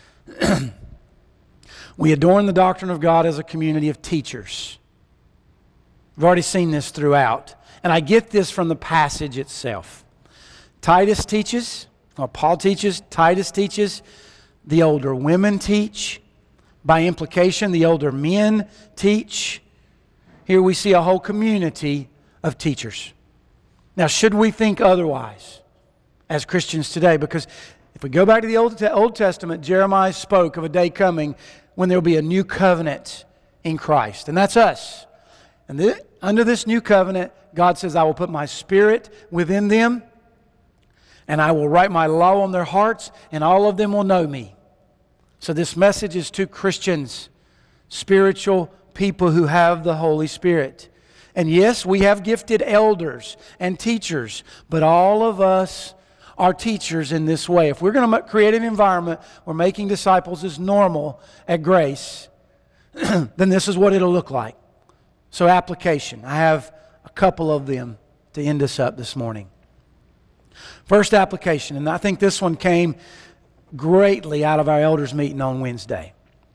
We adorn the doctrine of God as a community of teachers. We've already seen this throughout. And I get this from the passage itself. Titus teaches, or Paul teaches, Titus teaches, the older women teach. By implication, the older men teach. Here we see a whole community of teachers. Now, should we think otherwise as Christians today? Because if we go back to the Old Testament, Jeremiah spoke of a day coming when there will be a new covenant in Christ. And that's us. And under this new covenant, God says, I will put my Spirit within them, and I will write my law on their hearts, and all of them will know me. So this message is to Christians, spiritual people who have the Holy Spirit. And yes, we have gifted elders and teachers, but all of us are teachers in this way. If we're going to create an environment where making disciples is normal at Grace, then this is what it'll look like. So application. I have a couple of them to end us up this morning. First application, and I think this one came greatly out of our elders meeting on Wednesday.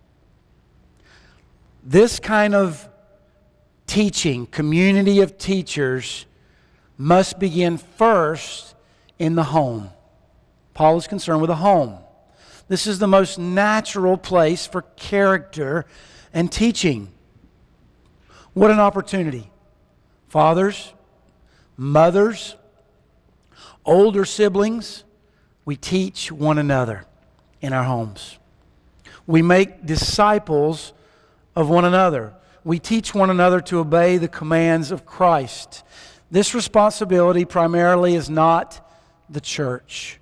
This kind of teaching, community of teachers, must begin first in the home. Paul is concerned with the home. This is the most natural place for character and teaching. What an opportunity. Fathers, mothers, older siblings, we teach one another in our homes. We make disciples of one another. We teach one another to obey the commands of Christ. This responsibility primarily is not the church.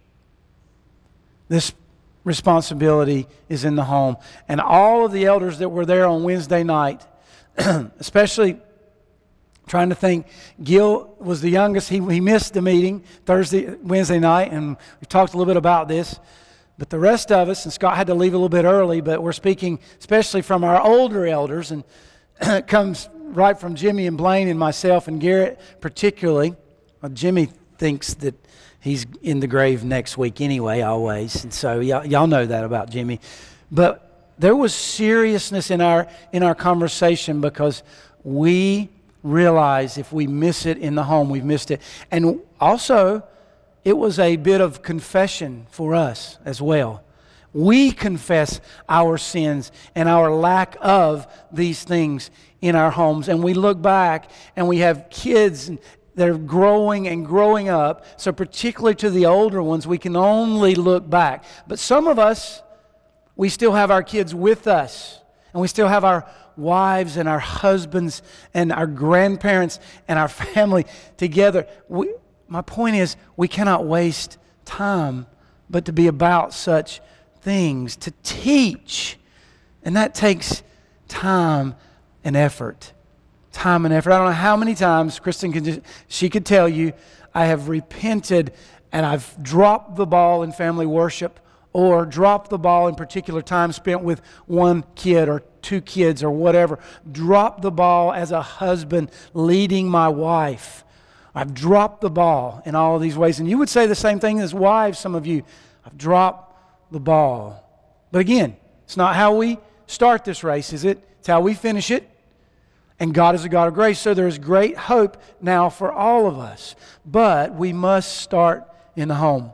This responsibility is in the home. And all of the elders that were there on Wednesday night, especially trying to think, Gil was the youngest. He missed the meeting Wednesday night, and we talked a little bit about this. But the rest of us, and Scott had to leave a little bit early, but we're speaking especially from our older elders, and it comes right from Jimmy and Blaine and myself and Garrett particularly. Well, Jimmy thinks that he's in the grave next week anyway, always. And so y'all know that about Jimmy. But there was seriousness in our conversation because we realize if we miss it in the home, we've missed it. And also, it was a bit of confession for us as well. We confess our sins and our lack of these things in our homes. And we look back and we have kids that are growing and growing up. So particularly to the older ones, we can only look back. But some of us, we still have our kids with us. And we still have our wives and our husbands and our grandparents and our family together. My point is, we cannot waste time but to be about such things, to teach. And that takes time and effort. Time and effort. I don't know how many times Kristen she could tell you, I have repented and I've dropped the ball in family worship, or dropped the ball in particular time spent with one kid or two kids or whatever. Dropped the ball as a husband leading my wife. I've dropped the ball in all of these ways. And you would say the same thing as wives, some of you. I've dropped the ball. But again, it's not how we start this race, is it? It's how we finish it. And God is a God of grace. So there is great hope now for all of us. But we must start in the home.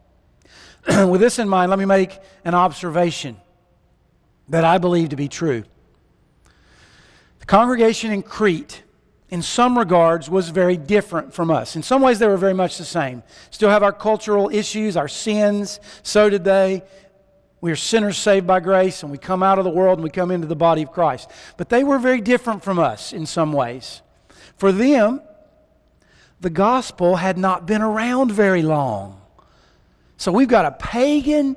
With this in mind, let me make an observation that I believe to be true. The congregation in Crete, in some regards, was very different from us. In some ways, they were very much the same. Still have our cultural issues, our sins. So did they. We are sinners saved by grace, and we come out of the world and we come into the body of Christ. But they were very different from us in some ways. For them, the gospel had not been around very long. So we've got a pagan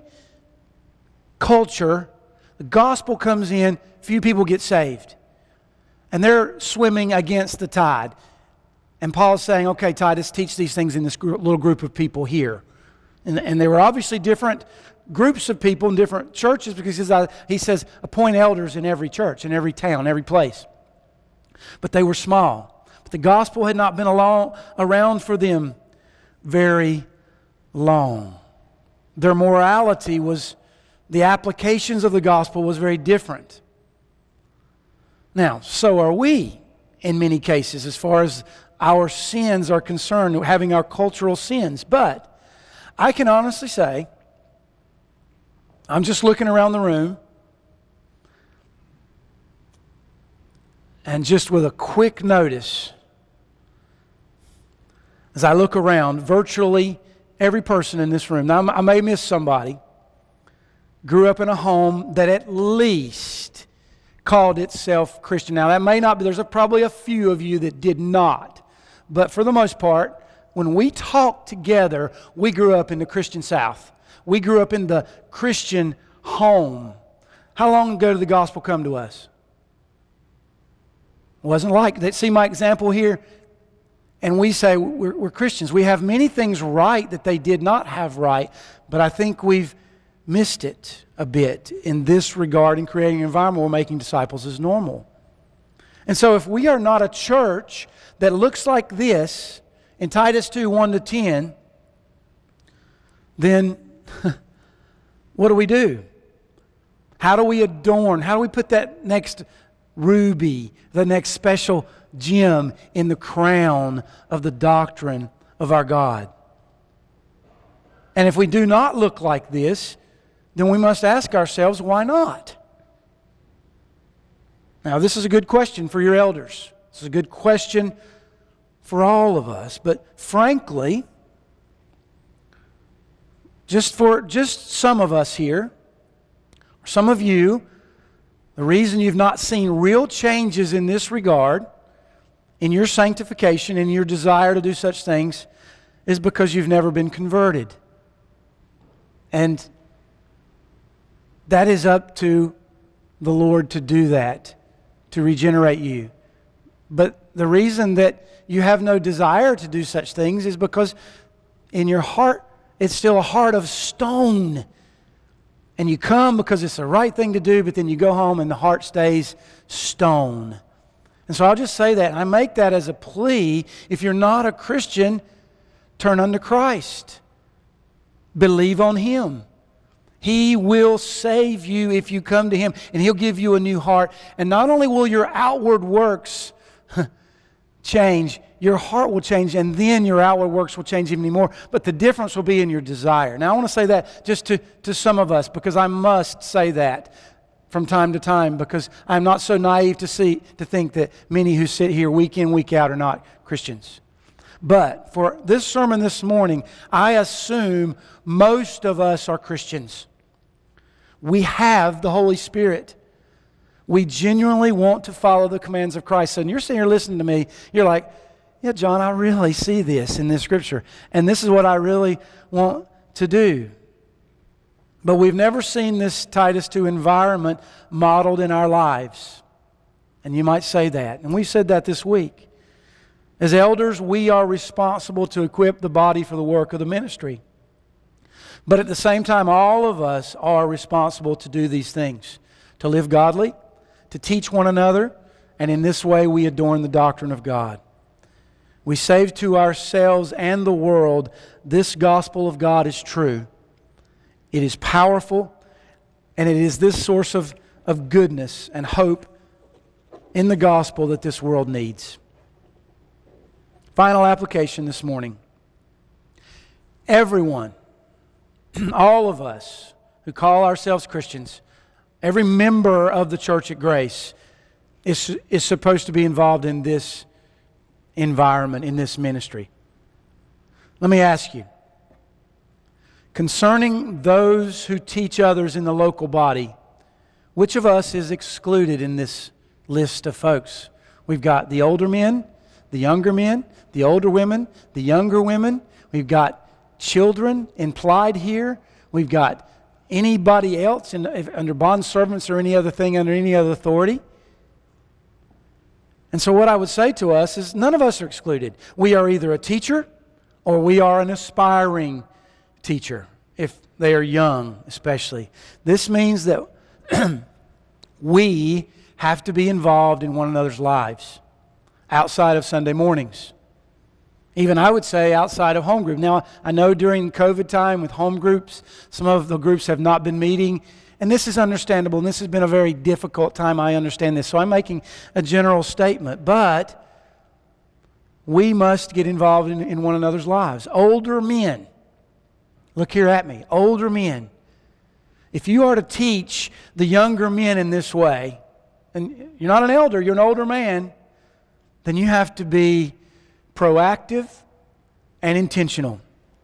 culture. The gospel comes in, few people get saved. And they're swimming against the tide. And Paul's saying, okay, Titus, teach these things in this little group of people here. And there were obviously different groups of people in different churches, because he says, appoint elders in every church, in every town, every place. But they were small. But the gospel had not been around for them very long. Their morality was, the applications of the gospel was very different. Now, so are we in many cases as far as our sins are concerned, having our cultural sins. But I can honestly say, I'm just looking around the room, and just with a quick notice, as I look around, virtually every person in this room, now I may miss somebody, grew up in a home that at least called itself Christian. Now that may not be, there's probably a few of you that did not. But for the most part, when we talk together, we grew up in the Christian South. We grew up in the Christian home. How long ago did the gospel come to us? It wasn't like that. See my example here? And we say we're Christians. We have many things right that they did not have right, but I think we've missed it a bit in this regard in creating an environment where making disciples is normal. And so if we are not a church that looks like this in Titus 2, 1-10, then what do? How do we adorn? How do we put that next ruby, the next special gem in the crown of the doctrine of our God? And if we do not look like this, then we must ask ourselves, why not? Now, this is a good question for your elders. This is a good question for all of us. But frankly, just some of us here, or some of you, the reason you've not seen real changes in this regard, in your sanctification, in your desire to do such things, is because you've never been converted. And that is up to the Lord to do that, to regenerate you. But the reason that you have no desire to do such things is because in your heart, it's still a heart of stone. And you come because it's the right thing to do, but then you go home and the heart stays stone. And so I'll just say that. And I make that as a plea. If you're not a Christian, turn unto Christ. Believe on Him. He will save you if you come to Him, and He'll give you a new heart. And not only will your outward works change, your heart will change, and then your outward works will change even more. But the difference will be in your desire. Now I want to say that just to some of us, because I must say that from time to time, because I'm not so naive to think that many who sit here week in, week out are not Christians. But for this sermon this morning, I assume most of us are Christians. We have the Holy Spirit. We genuinely want to follow the commands of Christ. So when you're sitting here listening to me, you're like, yeah, John, I really see this in this Scripture. And this is what I really want to do. But we've never seen this Titus 2 environment modeled in our lives. And you might say that. And we said that this week. As elders, we are responsible to equip the body for the work of the ministry. But at the same time, all of us are responsible to do these things. To live godly, to teach one another, and in this way we adorn the doctrine of God. We say to ourselves and the world, this gospel of God is true. It is powerful, and it is this source of goodness and hope in the gospel that this world needs. Final application this morning. Everyone, all of us who call ourselves Christians, every member of the church at Grace is supposed to be involved in this environment, in this ministry. Let me ask you, concerning those who teach others in the local body, which of us is excluded in this list of folks? We've got the older men, the younger men, the older women, the younger women. We've got children implied here. We've got anybody else under bond servants or any other thing under any other authority. And so what I would say to us is none of us are excluded. We are either a teacher or we are an aspiring teacher, if they are young especially. This means that we have to be involved in one another's lives outside of Sunday mornings. Even I would say outside of home group. Now, I know during COVID time with home groups, some of the groups have not been meeting, and this is understandable, and this has been a very difficult time. I understand this, so I'm making a general statement. But we must get involved in one another's lives. Older men, look here at me, older men. If you are to teach the younger men in this way, and you're not an elder, you're an older man, then you have to be proactive and intentional.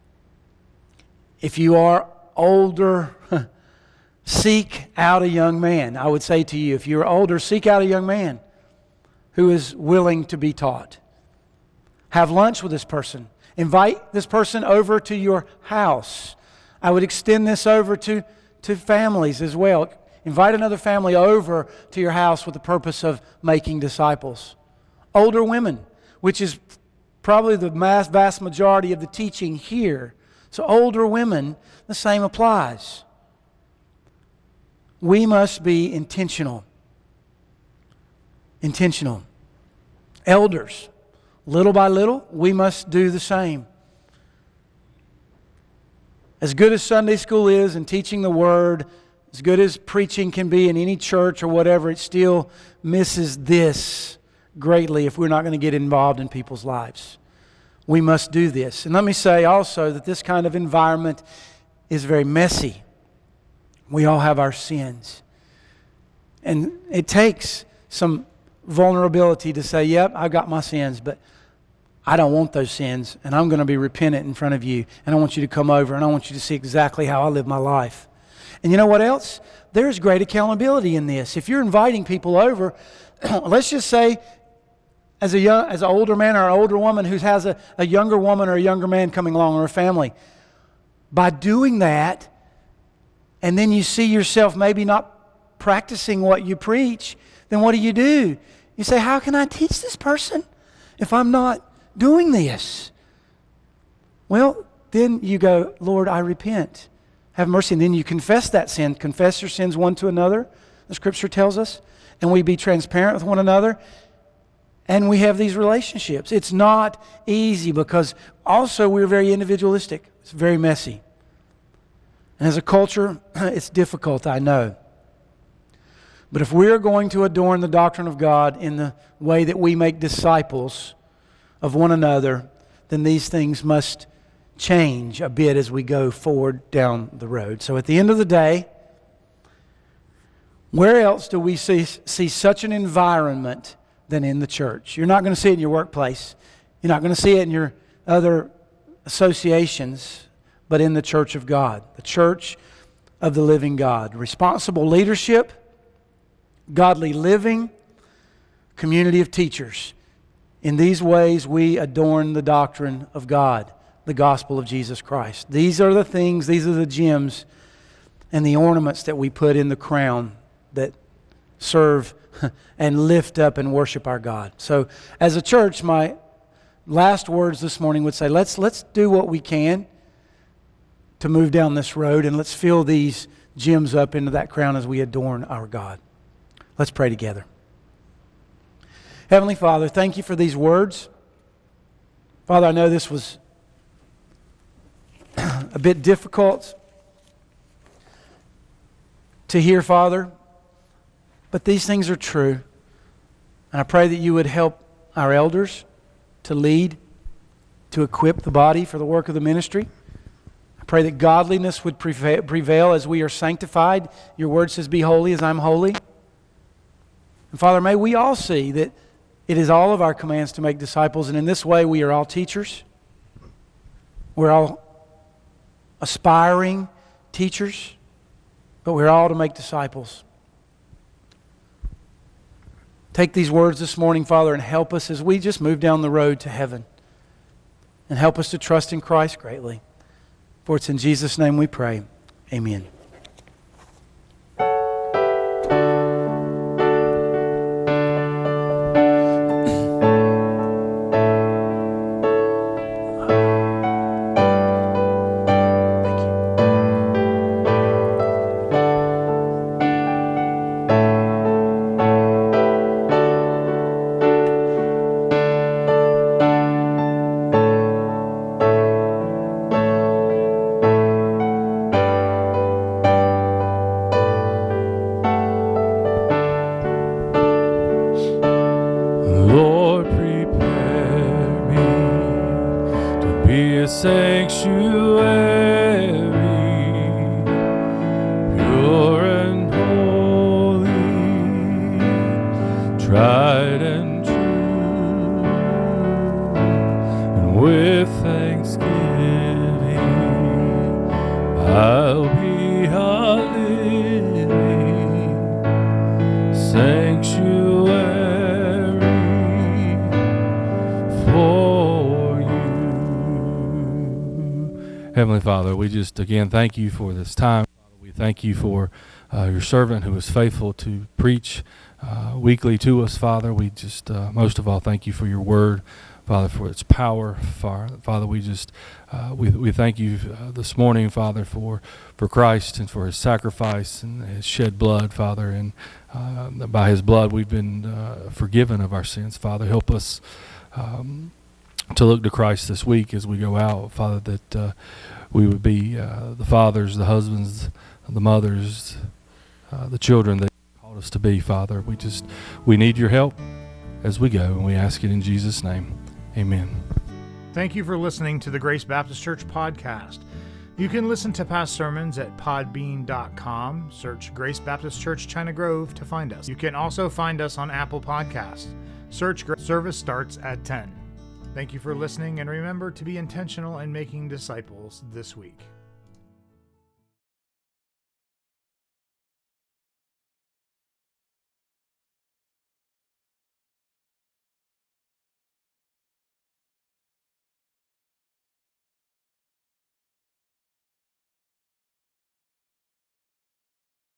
If you are older, seek out a young man. I would say to you, if you're older, seek out a young man who is willing to be taught. Have lunch with this person. Invite this person over to your house. I would extend this over to families as well. Invite another family over to your house with the purpose of making disciples. Older women, which is probably the vast majority of the teaching here. So older women, the same applies. We must be intentional. Intentional. Elders, little by little, we must do the same. As good as Sunday school is in teaching the Word, as good as preaching can be in any church or whatever, it still misses this greatly if we're not going to get involved in people's lives. We must do this. And let me say also that this kind of environment is very messy. We all have our sins. And it takes some vulnerability to say, yep, I've got my sins, but I don't want those sins, and I'm going to be repentant in front of you, and I want you to come over, and I want you to see exactly how I live my life. And you know what else? There's great accountability in this. If you're inviting people over, let's just say, as an older man or an older woman who has a younger woman or a younger man coming along, or a family, by doing that, and then you see yourself maybe not practicing what you preach, then what do? You say, how can I teach this person if I'm not doing this? Well, then you go, Lord, I repent. Have mercy. And then you confess that sin. Confess your sins one to another, the Scripture tells us. And we be transparent with one another. And we have these relationships. It's not easy because also we're very individualistic. It's very messy. And as a culture, it's difficult, I know. But if we're going to adorn the doctrine of God in the way that we make disciples of one another, then these things must change a bit as we go forward down the road. So at the end of the day, where else do we see such an environment than in the church? You're not going to see it in your workplace. You're not going to see it in your other associations, but in the church of God, the church of the living God. Responsible leadership, godly living, community of teachers. In these ways, we adorn the doctrine of God, the gospel of Jesus Christ. These are the things, these are the gems and the ornaments that we put in the crown that serve and lift up and worship our God. So as a church, my last words this morning would say, let's do what we can to move down this road, and let's fill these gems up into that crown as we adorn our God. Let's pray together. Heavenly Father, thank you for these words. Father, I know this was a bit difficult to hear, Father, but these things are true. And I pray that you would help our elders to lead, to equip the body for the work of the ministry. I pray that godliness would prevail as we are sanctified. Your word says, be holy as I'm holy. And Father, may we all see that it is all of our commands to make disciples, and in this way we are all teachers. We're all aspiring teachers, but we're all to make disciples. Take these words this morning, Father, and help us as we just move down the road to heaven. And help us to trust in Christ greatly. For it's in Jesus' name we pray. Amen. sanctuary, pure and holy, tried and true, and with thanksgiving I'll be a living sanctuary for you. Heavenly Father, we just again thank you for this time. We thank you for your servant who is faithful to preach weekly to us, Father. We just most of all thank you for your word, Father, for its power. Father, we just we thank you this morning, Father, for Christ and for his sacrifice and his shed blood, Father, and by his blood we've been forgiven of our sins. Father, help us to look to Christ this week as we go out, Father, that we would be the fathers, the husbands, the mothers, the children that you called us to be, Father. We need your help as we go, and we ask it in Jesus' name. Amen. Thank you for listening to the Grace Baptist Church podcast. You can listen to past sermons at podbean.com. Search Grace Baptist Church China Grove to find us. You can also find us on Apple Podcasts. Search Service starts at 10. Thank you for listening, and remember to be intentional in making disciples this week.